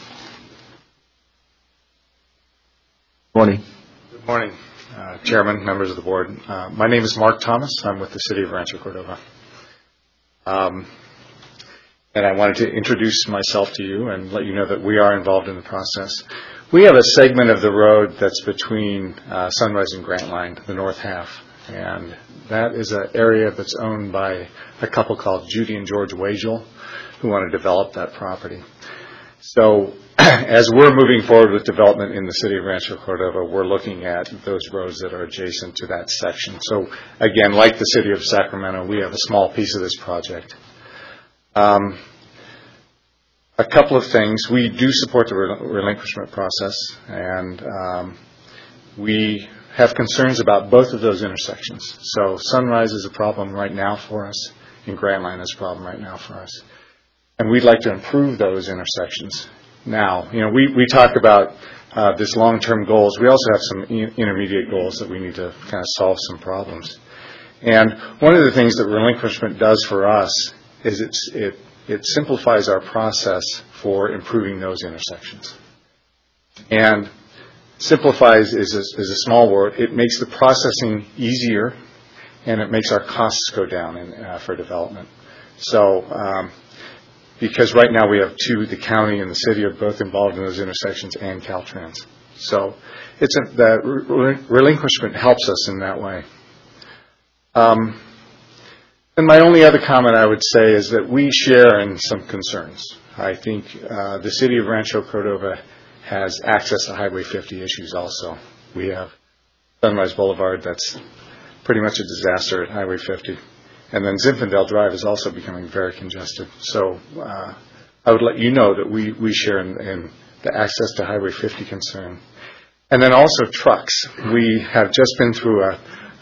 Morning. Good morning, Chairman, members of the board. My name is Mark Thomas. I'm with the City of Rancho Cordova. And I wanted to introduce myself to you and let you know that we are involved in the process. We have a segment of the road that's between Sunrise and Grantline, the north half. And that is an area that's owned by a couple called Judy and George Wagel, who want to develop that property. So as we're moving forward with development in the City of Rancho Cordova, we're looking at those roads that are adjacent to that section. So again, like the City of Sacramento, we have a small piece of this project. A couple of things. We do support the relinquishment process, and we have concerns about both of those intersections. So Sunrise is a problem right now for us, and Grantline is a problem right now for us. And we'd like to improve those intersections. Now, we talk about this long-term goals. We also have some intermediate goals that we need to kind of solve some problems. And one of the things that relinquishment does for us is it simplifies our process for improving those intersections. And simplifies is a small word. It makes the processing easier, and it makes our costs go down for development. So, because right now we have the county and the city are both involved in those intersections and Caltrans. So, the relinquishment helps us in that way. And my only other comment I would say is that we share in some concerns. I think the city of Rancho Cordova has access to Highway 50 issues also. We have Sunrise Boulevard that's pretty much a disaster at Highway 50. And then Zinfandel Drive is also becoming very congested. So I would let you know that we share in the access to Highway 50 concern. And then also trucks. We have just been through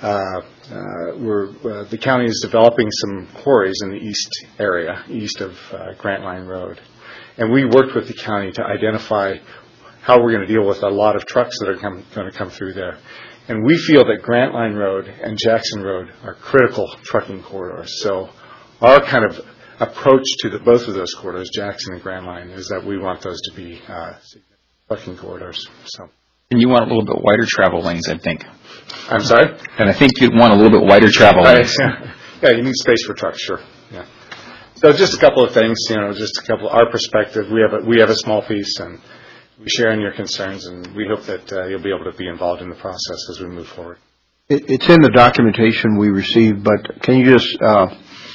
the county is developing some quarries in the east area, east of Grantline Road. And we worked with the county to identify how we're going to deal with a lot of trucks that are going to come through there. And we feel that Grantline Road and Jackson Road are critical trucking corridors. So our kind of approach to both of those corridors, Jackson and Grantline, is that we want those to be trucking corridors. So. And you want a little bit wider travel lanes, I think. I'm sorry? And I think you'd want a little bit wider travel lanes. Yeah, you need space for trucks, sure. Yeah. So just a couple of things, just a couple. Our perspective, we have a small piece, and we share in your concerns, and we hope that you'll be able to be involved in the process as we move forward. It's in the documentation we received, but can you just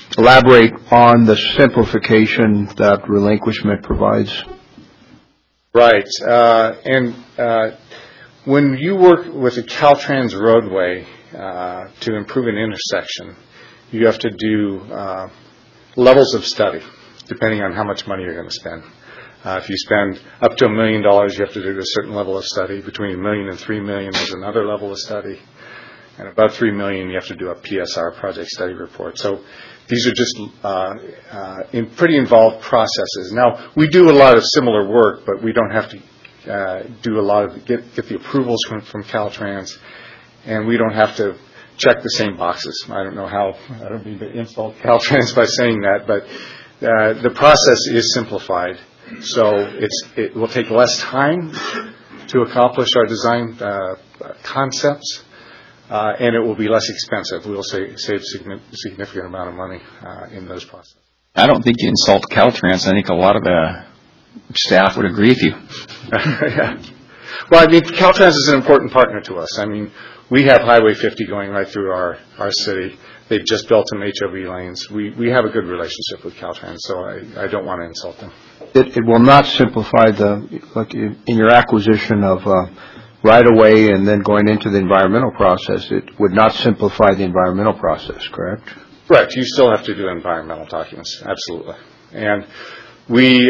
elaborate on the simplification that relinquishment provides? Right. And when you work with a Caltrans roadway to improve an intersection, you have to do levels of study, depending on how much money you're going to spend. If you spend up to $1 million, you have to do a certain level of study. Between $1 million and $3 million, there's another level of study. And above $3 million, you have to do a PSR, Project Study Report. So these are just pretty involved processes. Now, we do a lot of similar work, but we don't have to do a lot of get the approvals from Caltrans, and we don't have to check the same boxes. I don't know how. I don't mean to insult Caltrans by saying that, but the process is simplified, so it will take less time to accomplish our design concepts. And it will be less expensive. We will save significant amount of money in those processes. I don't think you insult Caltrans. I think a lot of the staff would agree with you. Yeah. Well, I mean, Caltrans is an important partner to us. I mean, we have Highway 50 going right through our city. They've just built some HOV lanes. We have a good relationship with Caltrans, so I don't want to insult them. It will not simplify in your acquisition of right-of-way and then going into the environmental process, it would not simplify the environmental process, correct? Correct. You still have to do environmental documents, absolutely. And we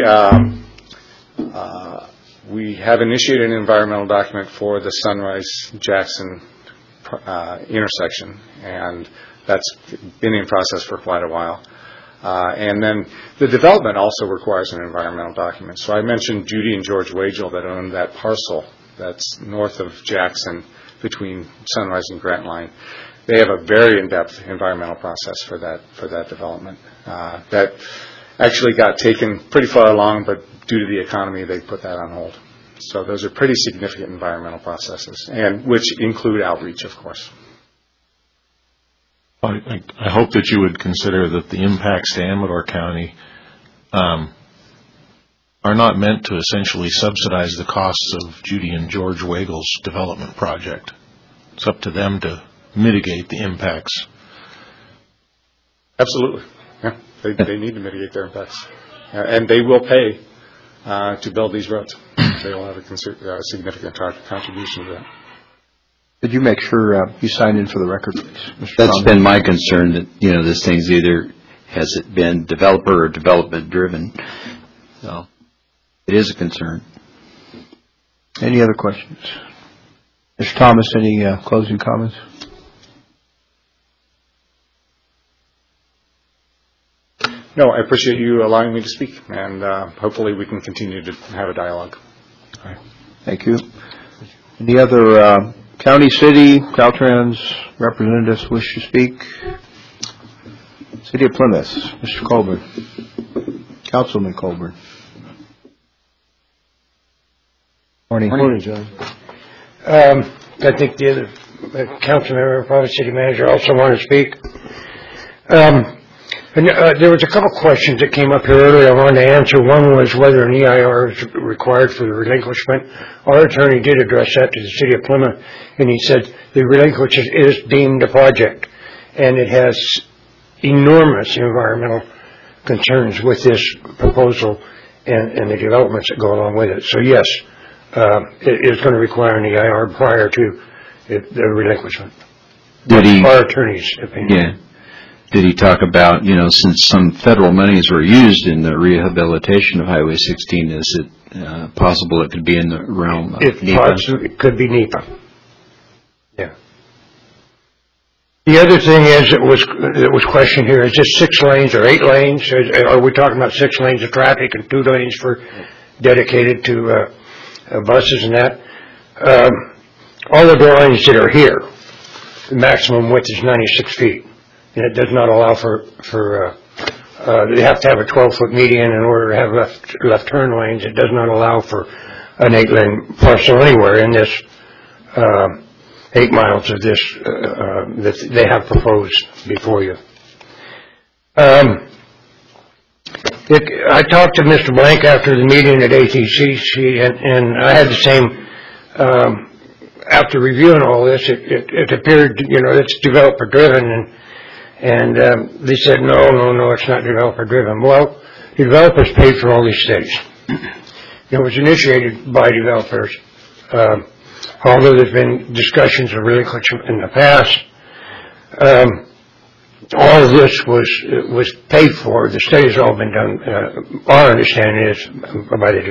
have initiated an environmental document for the Sunrise-Jackson intersection, and that's been in process for quite a while. And then the development also requires an environmental document. So I mentioned Judy and George Wagel that own that parcel that's north of Jackson between Sunrise and Grant Line. They have a very in-depth environmental process for that development. That actually got taken pretty far along, but due to the economy, they put that on hold. So those are pretty significant environmental processes, and which include outreach, of course. I hope that you would consider that the impacts to Amador County are not meant to essentially subsidize the costs of Judy and George Wagel's development project. It's up to them to mitigate the impacts. Absolutely. Yeah, they need to mitigate their impacts. And they will pay to build these roads. They will have a significant contribution to that. Did you make sure you signed in for the record, please? Mr. That's Conlon? been my concern, that, this thing's either, has it been developer or development driven? So it is a concern. Any other questions? Mr. Thomas, any closing comments? No, I appreciate you allowing me to speak, and hopefully we can continue to have a dialogue. All right. Thank you. Any other county, city, Caltrans representatives wish to speak? City of Plymouth, Mr. Colburn. Councilman Colburn. Morning. Morning, John. I think the other council member and probably city manager also want to speak. There was a couple questions that came up here earlier I wanted to answer. One was whether an EIR is required for the relinquishment. Our attorney did address that to the city of Plymouth, and he said the relinquishment is deemed a project, and it has enormous environmental concerns with this proposal and the developments that go along with it. So yes, it is going to require an EIR prior to the relinquishment. Our attorney's opinion. Yeah. Did he talk about, since some federal monies were used in the rehabilitation of Highway 16, is it possible it could be in the realm of NEPA? It could be NEPA. Yeah. The other thing is, it was questioned here, is this 6 lanes or 8 lanes? Are we talking about 6 lanes of traffic and 2 lanes for dedicated to buses and that? All of the lanes that are here, the maximum width is 96 feet. And it does not allow for they have to have a 12-foot median in order to have left turn lanes. It does not allow for an 8-lane parcel anywhere in this 8 miles of this that they have proposed before you. I talked to Mr. Blank after the meeting at ATCC, and I had the same. After reviewing all this, it appeared it's developer driven and they said, no, it's not developer-driven. Well, the developers paid for all these studies. it was initiated by developers. Although there's been discussions of relinquishment in the past, all of this was paid for. The study's all been done. Our understanding is by the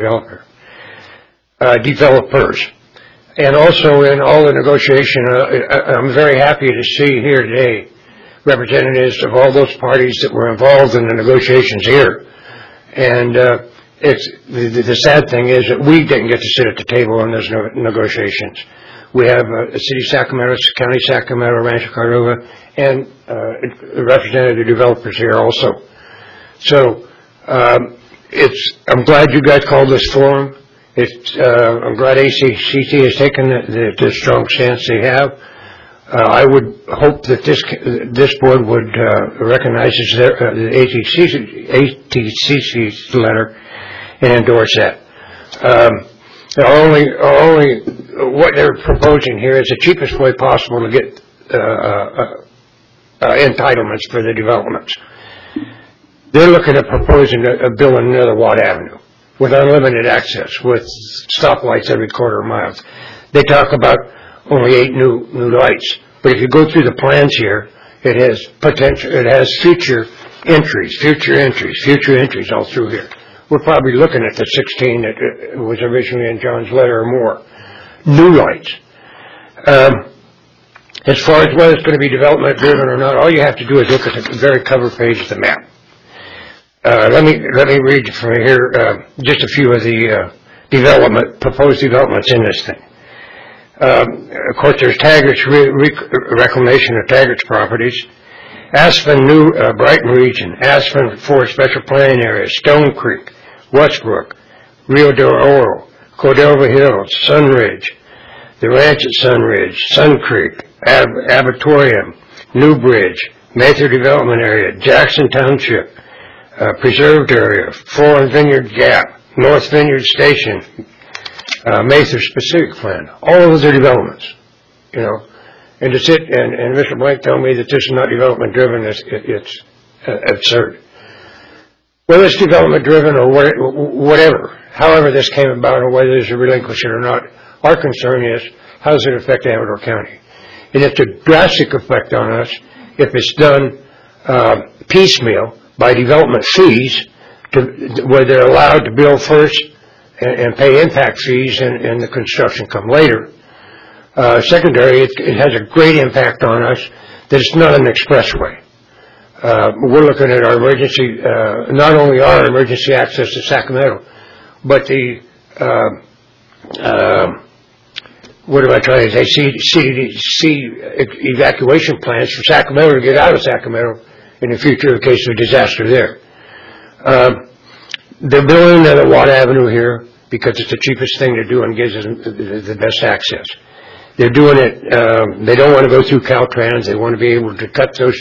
developers. And also in all the negotiation, I'm very happy to see here today representatives of all those parties that were involved in the negotiations here. And the sad thing is that we didn't get to sit at the table in those negotiations. We have City of Sacramento, County of Sacramento, Rancho Cordova, and representative developers here also. So I'm glad you guys called this forum. I'm glad ACCT has taken the strong stance they have. I would hope that this board would recognize the ATCC's letter and endorse that. Only what they're proposing here is the cheapest way possible to get entitlements for the developments. They're looking at proposing building another Watt Avenue with unlimited access, with stoplights every quarter mile. They talk about only 8 new lights, but if you go through the plans here, it has potential. It has future entries all through here. We're probably looking at the 16 that was originally in John's letter or more. New lights. As far as whether it's going to be development driven or not, all you have to do is look at the very cover page of the map. Let me read from here just a few of the proposed developments in this thing. Of course, there's Taggart's reclamation of Taggart's properties, Aspen New Brighton region, Aspen Forest Special Planning Area, Stone Creek, Westbrook, Rio de Oro, Cordova Hills, Sunridge, the Ranch at Sunridge, Sun Creek, Abatorium, New Bridge, Mather Development Area, Jackson Township, Preserved Area, Foreign Vineyard Gap, North Vineyard Station, Mather Specific Plan. All of those are developments, And to sit and Mr. Blank told me that this is not development driven, it's absurd. Whether it's development driven or whatever, however this came about or whether there's a relinquishment or not, our concern is how does it affect Amador County? And it's a drastic effect on us if it's done piecemeal by development fees, where they're allowed to build first and pay impact fees and the construction come later. Secondary, it has a great impact on us that it's not an expressway. We're looking at our emergency, not only our emergency access to Sacramento, but the, what am I trying to say, CDC evacuation plans for Sacramento to get out of Sacramento in the future in case of a disaster there. They're building another Watt Avenue here because it's the cheapest thing to do and gives us the best access. They're doing it, they don't want to go through Caltrans. They want to be able to cut those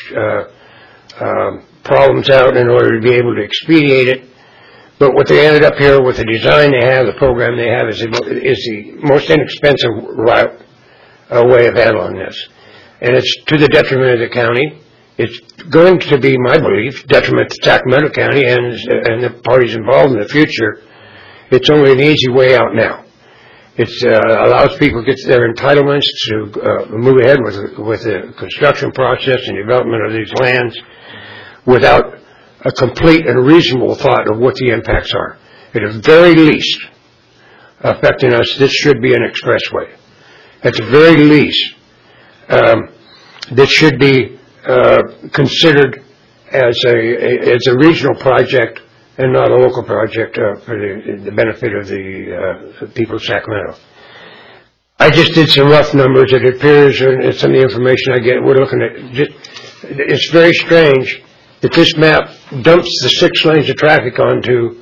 problems out in order to be able to expedite it. But what they ended up here with the design they have, the program they have, is the most inexpensive route, way of handling this. And it's to the detriment of the county. It's going to be, my belief, detriment to Sacramento County and the parties involved in the future. It's only an easy way out now. It allows people to get their entitlements to move ahead with the construction process and development of these lands without a complete and reasonable thought of what the impacts are. At the very least, affecting us, this should be an expressway. At the very least, this should be considered as a regional project and not a local project for the benefit of the people of Sacramento. I just did some rough numbers. It appears in some of the information I get, we're looking at, it's very strange that this map dumps the 6 lanes of traffic onto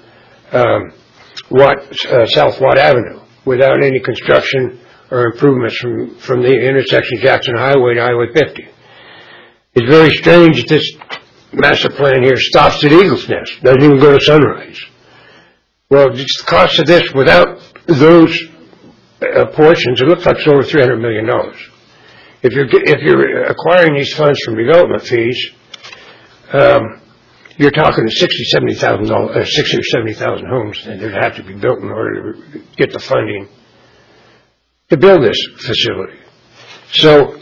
South Watt Avenue without any construction or improvements from the intersection of Jackson Highway to Highway 50. It's very strange that this master plan here stops at Eagles Nest, doesn't even go to Sunrise. Well, just the cost of this without those portions, it looks like it's over $300 million. If you're acquiring these funds from development fees, you're talking $60,000 or 70,000 homes that would have to be built in order to get the funding to build this facility. So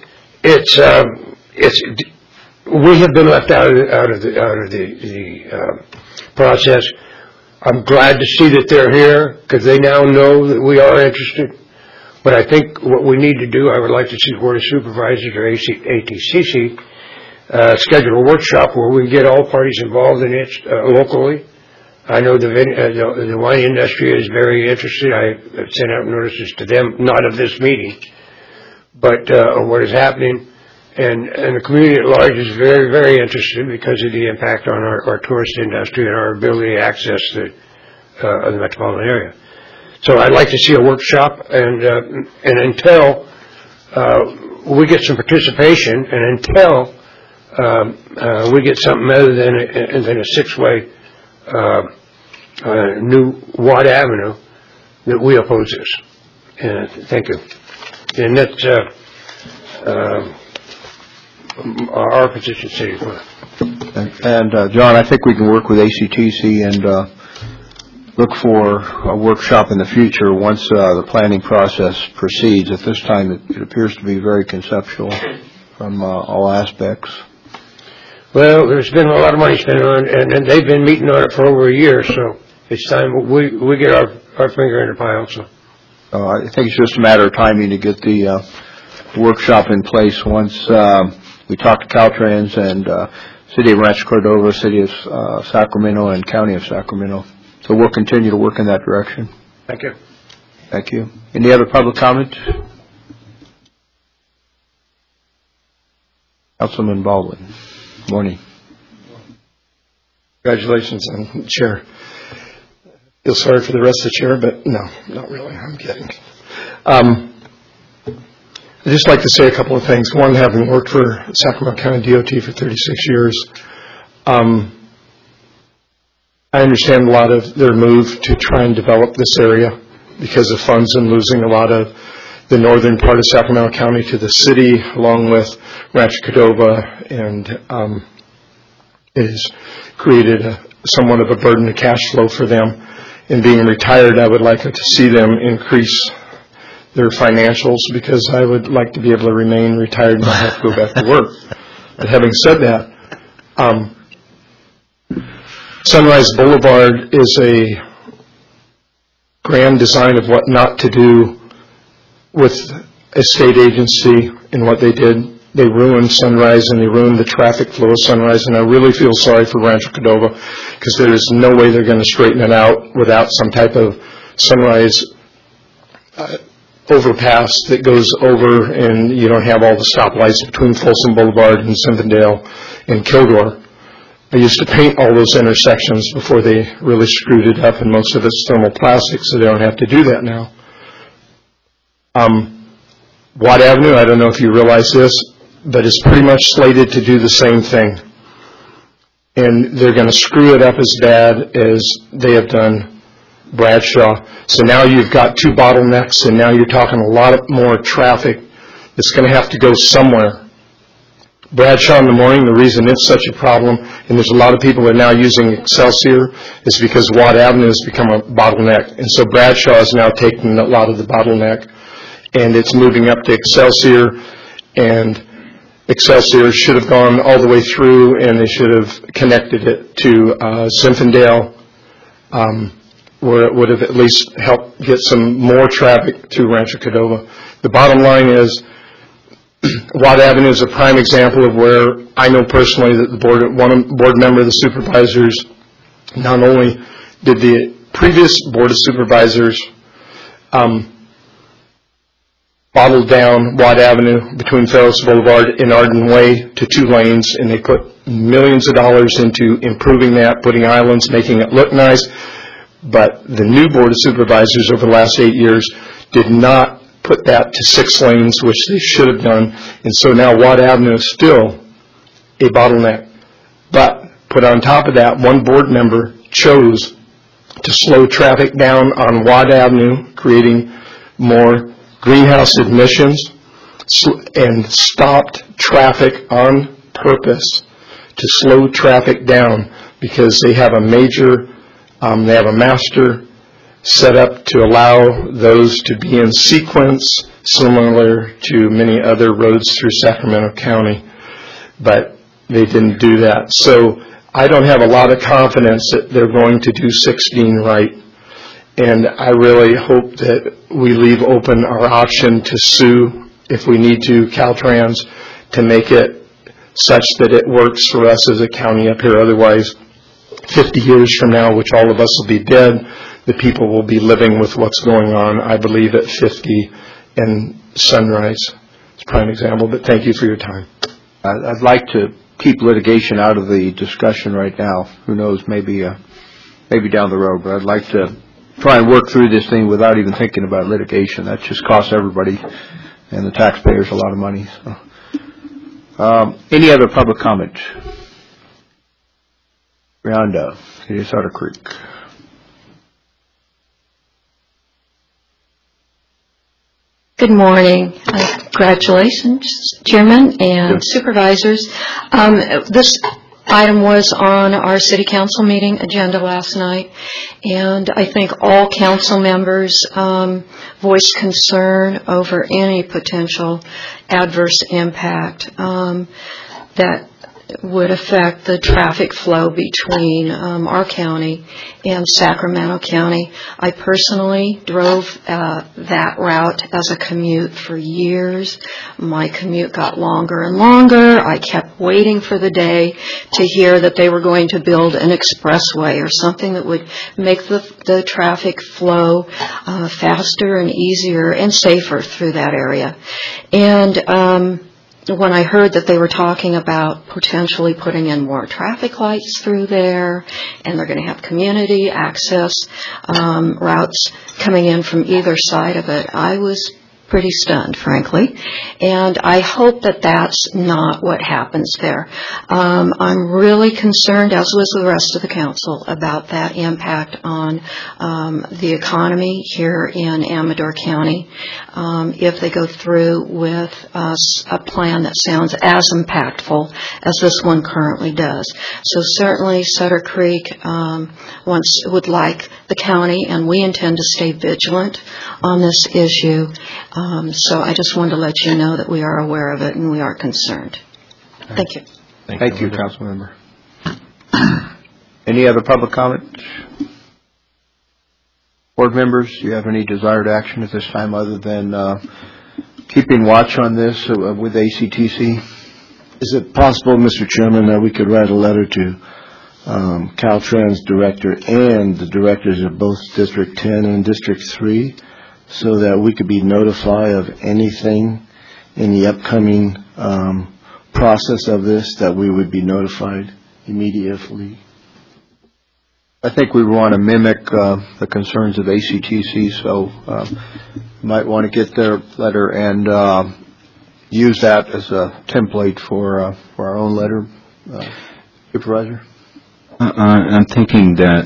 we have been left out of the process. I'm glad to see that they're here because they now know that we are interested. But I think what we need to do, I would like to see Board of Supervisors or ATCC schedule a workshop where we get all parties involved in it locally. I know the wine industry is very interested. I sent out notices to them, not of this meeting, but of what is happening. And the community at large is very, very interested because of the impact on our tourist industry and our ability to access the metropolitan area. So I'd like to see a workshop, and until we get some participation, and until we get something other than a six-way new Watt Avenue, that we oppose this. And thank you. And that's our position stated. And John, I think we can work with ACTC and look for a workshop in the future once the planning process proceeds. At this time, it appears to be very conceptual from all aspects. Well, there's been a lot of money spent on it, and they've been meeting on it for over a year, so it's time we get our finger in the pile. So I think it's just a matter of timing to get the workshop in place once we talk to Caltrans and City of Rancho Cordova, City of Sacramento, and County of Sacramento. So we'll continue to work in that direction. Thank you. Thank you. Any other public comment? Councilman Baldwin. Morning. Congratulations on Chair. Feel sorry for the rest of the Chair, but no, not really. I'm kidding. I'd just like to say a couple of things. One, having worked for Sacramento County DOT for 36 years, I understand a lot of their move to try and develop this area because of funds and losing a lot of the northern part of Sacramento County to the city, along with Rancho Cordova, and it has created somewhat of a burden of cash flow for them. And being retired, I would like to see them increase their financials because I would like to be able to remain retired and not have to go back to work. But having said that, Sunrise Boulevard is a grand design of what not to do with a state agency and what they did. They ruined Sunrise and they ruined the traffic flow of Sunrise, and I really feel sorry for Rancho Cordova because there is no way they're going to straighten it out without some type of Sunrise overpass that goes over, and you don't have all the stoplights between Folsom Boulevard and Zinfandel and Kilgore. I used to paint all those intersections before they really screwed it up, and most of it's thermoplastic, so they don't have to do that now. Watt Avenue, I don't know if you realize this, but it's pretty much slated to do the same thing. And they're going to screw it up as bad as they have done Bradshaw. So now you've got two bottlenecks, and now you're talking a lot more traffic that's going to have to go somewhere. Bradshaw in the morning, the reason it's such a problem, and there's a lot of people that are now using Excelsior, is because Watt Avenue has become a bottleneck. And so Bradshaw is now taking a lot of the bottleneck, and it's moving up to Excelsior, and Excelsior should have gone all the way through, and they should have connected it to Zinfandel, where it would have at least helped get some more traffic through Rancho Cordova. The bottom line is, Watt Avenue is a prime example of where I know personally that the one board member of the supervisors, not only did the previous board of supervisors bottled down Watt Avenue between Ferris Boulevard and Arden Way to 2 lanes, and they put millions of dollars into improving that, putting islands, making it look nice. But the new board of supervisors over the last 8 years did not put that to 6 lanes, which they should have done. And so now Watt Avenue is still a bottleneck. But put on top of that, one board member chose to slow traffic down on Watt Avenue, creating more greenhouse emissions, and stopped traffic on purpose to slow traffic down. because they have a master set up to allow those to be in sequence, similar to many other roads through Sacramento County, but they didn't do that. So I don't have a lot of confidence that they're going to do 16 right, and I really hope that we leave open our option to sue if we need to Caltrans to make it such that it works for us as a county up here. Otherwise, 50 years from now, which all of us will be dead, the people will be living with what's going on, I believe, at 50 and Sunrise. It's a prime example, but thank you for your time. I'd like to keep litigation out of the discussion right now. Who knows, maybe down the road, but I'd like to try and work through this thing without even thinking about litigation. That just costs everybody and the taxpayers a lot of money. So. Any other public comment? Beyond Otter Creek. Good morning. Congratulations, Chairman and Supervisors. This item was on our City Council meeting agenda last night, and I think all council members voiced concern over any potential adverse impact that would affect the traffic flow between our county and Sacramento County. I personally drove that route as a commute for years. My commute got longer and longer. I kept waiting for the day to hear that they were going to build an expressway or something that would make the traffic flow faster and easier and safer through that area. And when I heard that they were talking about potentially putting in more traffic lights through there, and they're going to have community access routes coming in from either side of it, I was pretty stunned, frankly. And I hope that that's not what happens there. I'm really concerned, as was the rest of the council, about that impact on the economy here in Amador County if they go through with a plan that sounds as impactful as this one currently does. So certainly Sutter Creek would like the county, and we intend to stay vigilant on this issue. So I just wanted to let you know that we are aware of it and we are concerned. Thank you. Thank you, Councilmember. Any other public comment? Board members, do you have any desired action at this time other than keeping watch on this with ACTC? Is it possible, Mr. Chairman, that we could write a letter to Caltrans director and the directors of both District 10 and District 3 so that we could be notified of anything in the upcoming process of this, that we would be notified immediately? I think we want to mimic the concerns of ACTC, so might want to get their letter and use that as a template for our own letter. Supervisor? I'm thinking that,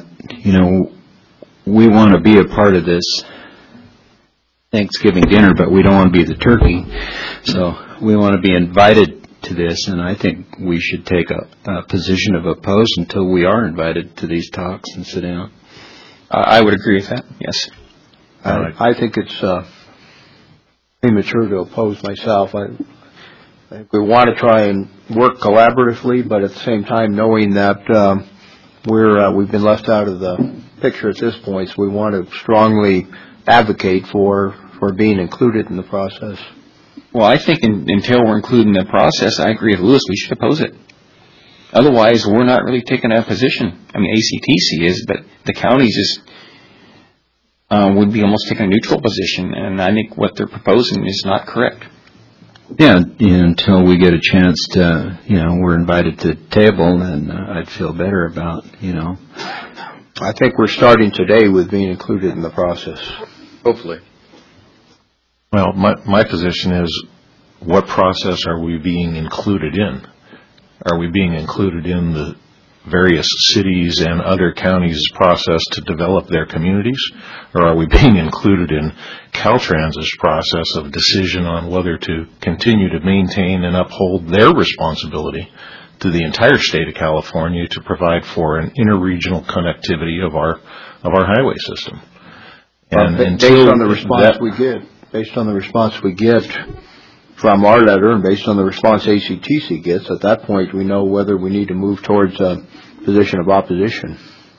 we want to be a part of this Thanksgiving dinner, but we don't want to be the turkey. So we want to be invited to this, and I think we should take a position of oppose until we are invited to these talks and sit down. I would agree with that, yes. I think it's premature to oppose myself. I think we want to try and work collaboratively, but at the same time knowing that we've been left out of the picture at this point, so we want to strongly advocate for being included in the process. Well, I think until we're included in the process, I agree with Lewis, we should oppose it. Otherwise, we're not really taking a position. I mean, ACTC is, but the counties would be almost taking a neutral position, and I think what they're proposing is not correct. Yeah, until we get a chance to, we're invited to the table, and I'd feel better about, I think we're starting today with being included in the process. Hopefully. Well, my position is, what process are we being included in? Are we being included in the various cities and other counties' process to develop their communities? Or are we being included in Caltrans' process of decision on whether to continue to maintain and uphold their responsibility to the entire state of California to provide for an interregional connectivity of our highway system. And based on the response we get from our letter, and based on the response ACTC gets, at that point we know whether we need to move towards a position of opposition.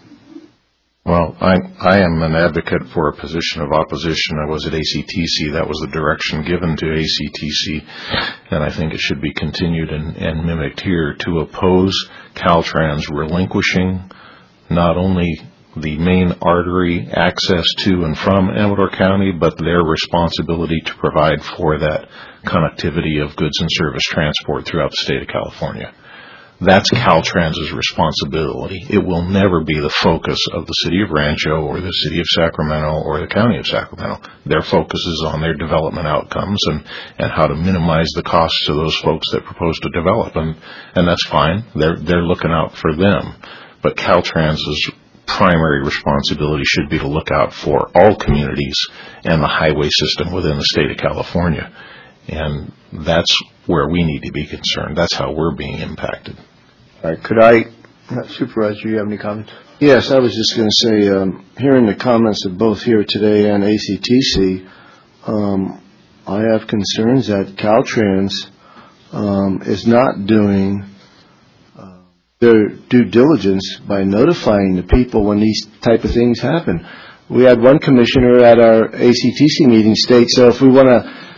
Well, I am an advocate for a position of opposition. I was at ACTC. That was the direction given to ACTC, and I think it should be continued and mimicked here to oppose Caltrans relinquishing not only the main artery access to and from Amador County, but their responsibility to provide for that connectivity of goods and service transport throughout the state of California. That's Caltrans's responsibility. It will never be the focus of the city of Rancho or the city of Sacramento or the county of Sacramento. Their focus is on their development outcomes and how to minimize the costs to those folks that propose to develop. And that's fine. They're looking out for them. But Caltrans's primary responsibility should be to look out for all communities and the highway system within the state of California. And that's where we need to be concerned. That's how we're being impacted. All right. Supervisor, do you have any comments? Yes, I was just going to say, hearing the comments of both here today and ACTC, I have concerns that Caltrans is not doing their due diligence by notifying the people when these type of things happen. We had one commissioner at our ACTC meeting state, so if we want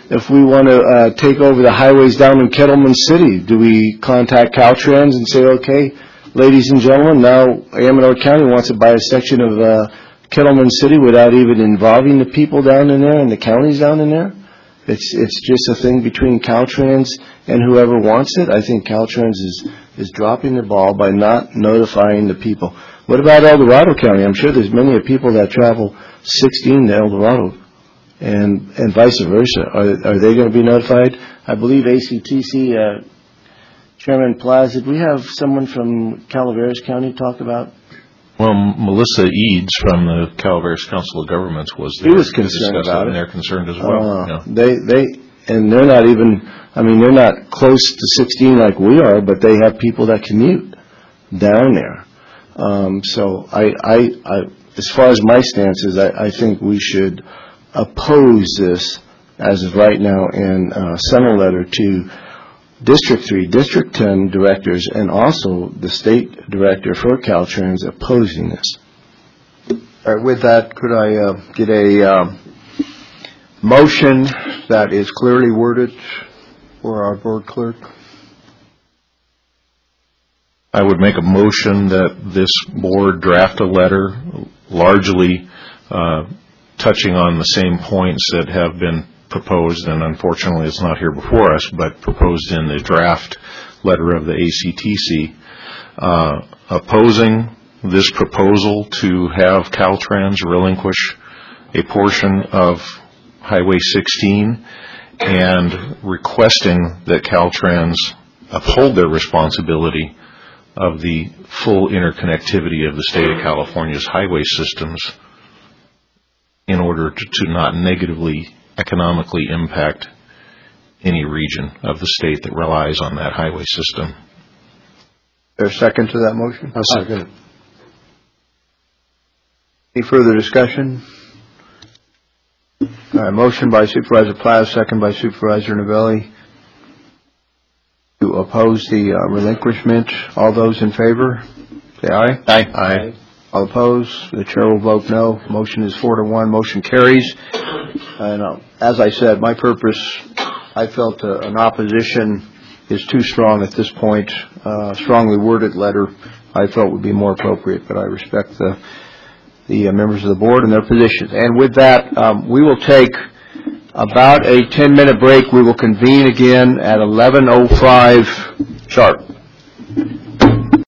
to take over the highways down in Kettleman City, do we contact Caltrans and say, okay, ladies and gentlemen, now Amador County wants to buy a section of Kettleman City without even involving the people down in there and the counties down in there? It's just a thing between Caltrans and whoever wants it. I think Caltrans is dropping the ball by not notifying the people. What about El Dorado County? I'm sure there's many people that travel 16 to El Dorado. And vice versa. Are they going to be notified? I believe ACTC, Chairman Plaza, did we have someone from Calaveras County talk about? Well, Melissa Eads from the Calaveras Council of Governments was there. He was concerned about it. And they're concerned as well. Yeah. And they're not even, they're not close to 16 like we are, but they have people that commute down there. So as far as my stance is, I think we should oppose this as of right now and send a letter to District 3, District 10 directors, and also the state director for Caltrans opposing this. All right, with that, could I get a motion that is clearly worded for our board clerk? I would make a motion that this board draft a letter largely touching on the same points that have been proposed, and unfortunately it's not here before us, but proposed in the draft letter of the ACTC, opposing this proposal to have Caltrans relinquish a portion of Highway 16 and requesting that Caltrans uphold their responsibility of the full interconnectivity of the state of California's highway systems in order to not negatively economically impact any region of the state that relies on that highway system. Is there a second to that motion? I'll second it. Any further discussion? Motion by Supervisor Plaza, second by Supervisor Novelli to oppose the relinquishment. All those in favor, say aye. Aye. Aye. All opposed? The chair will vote no. Motion is 4-1. Motion carries. And as I said, my purpose, I felt an opposition is too strong at this point. Strongly worded letter I felt would be more appropriate, but I respect the members of the board and their positions. And with that, we will take about a 10-minute break. We will convene again at 11:05 sharp.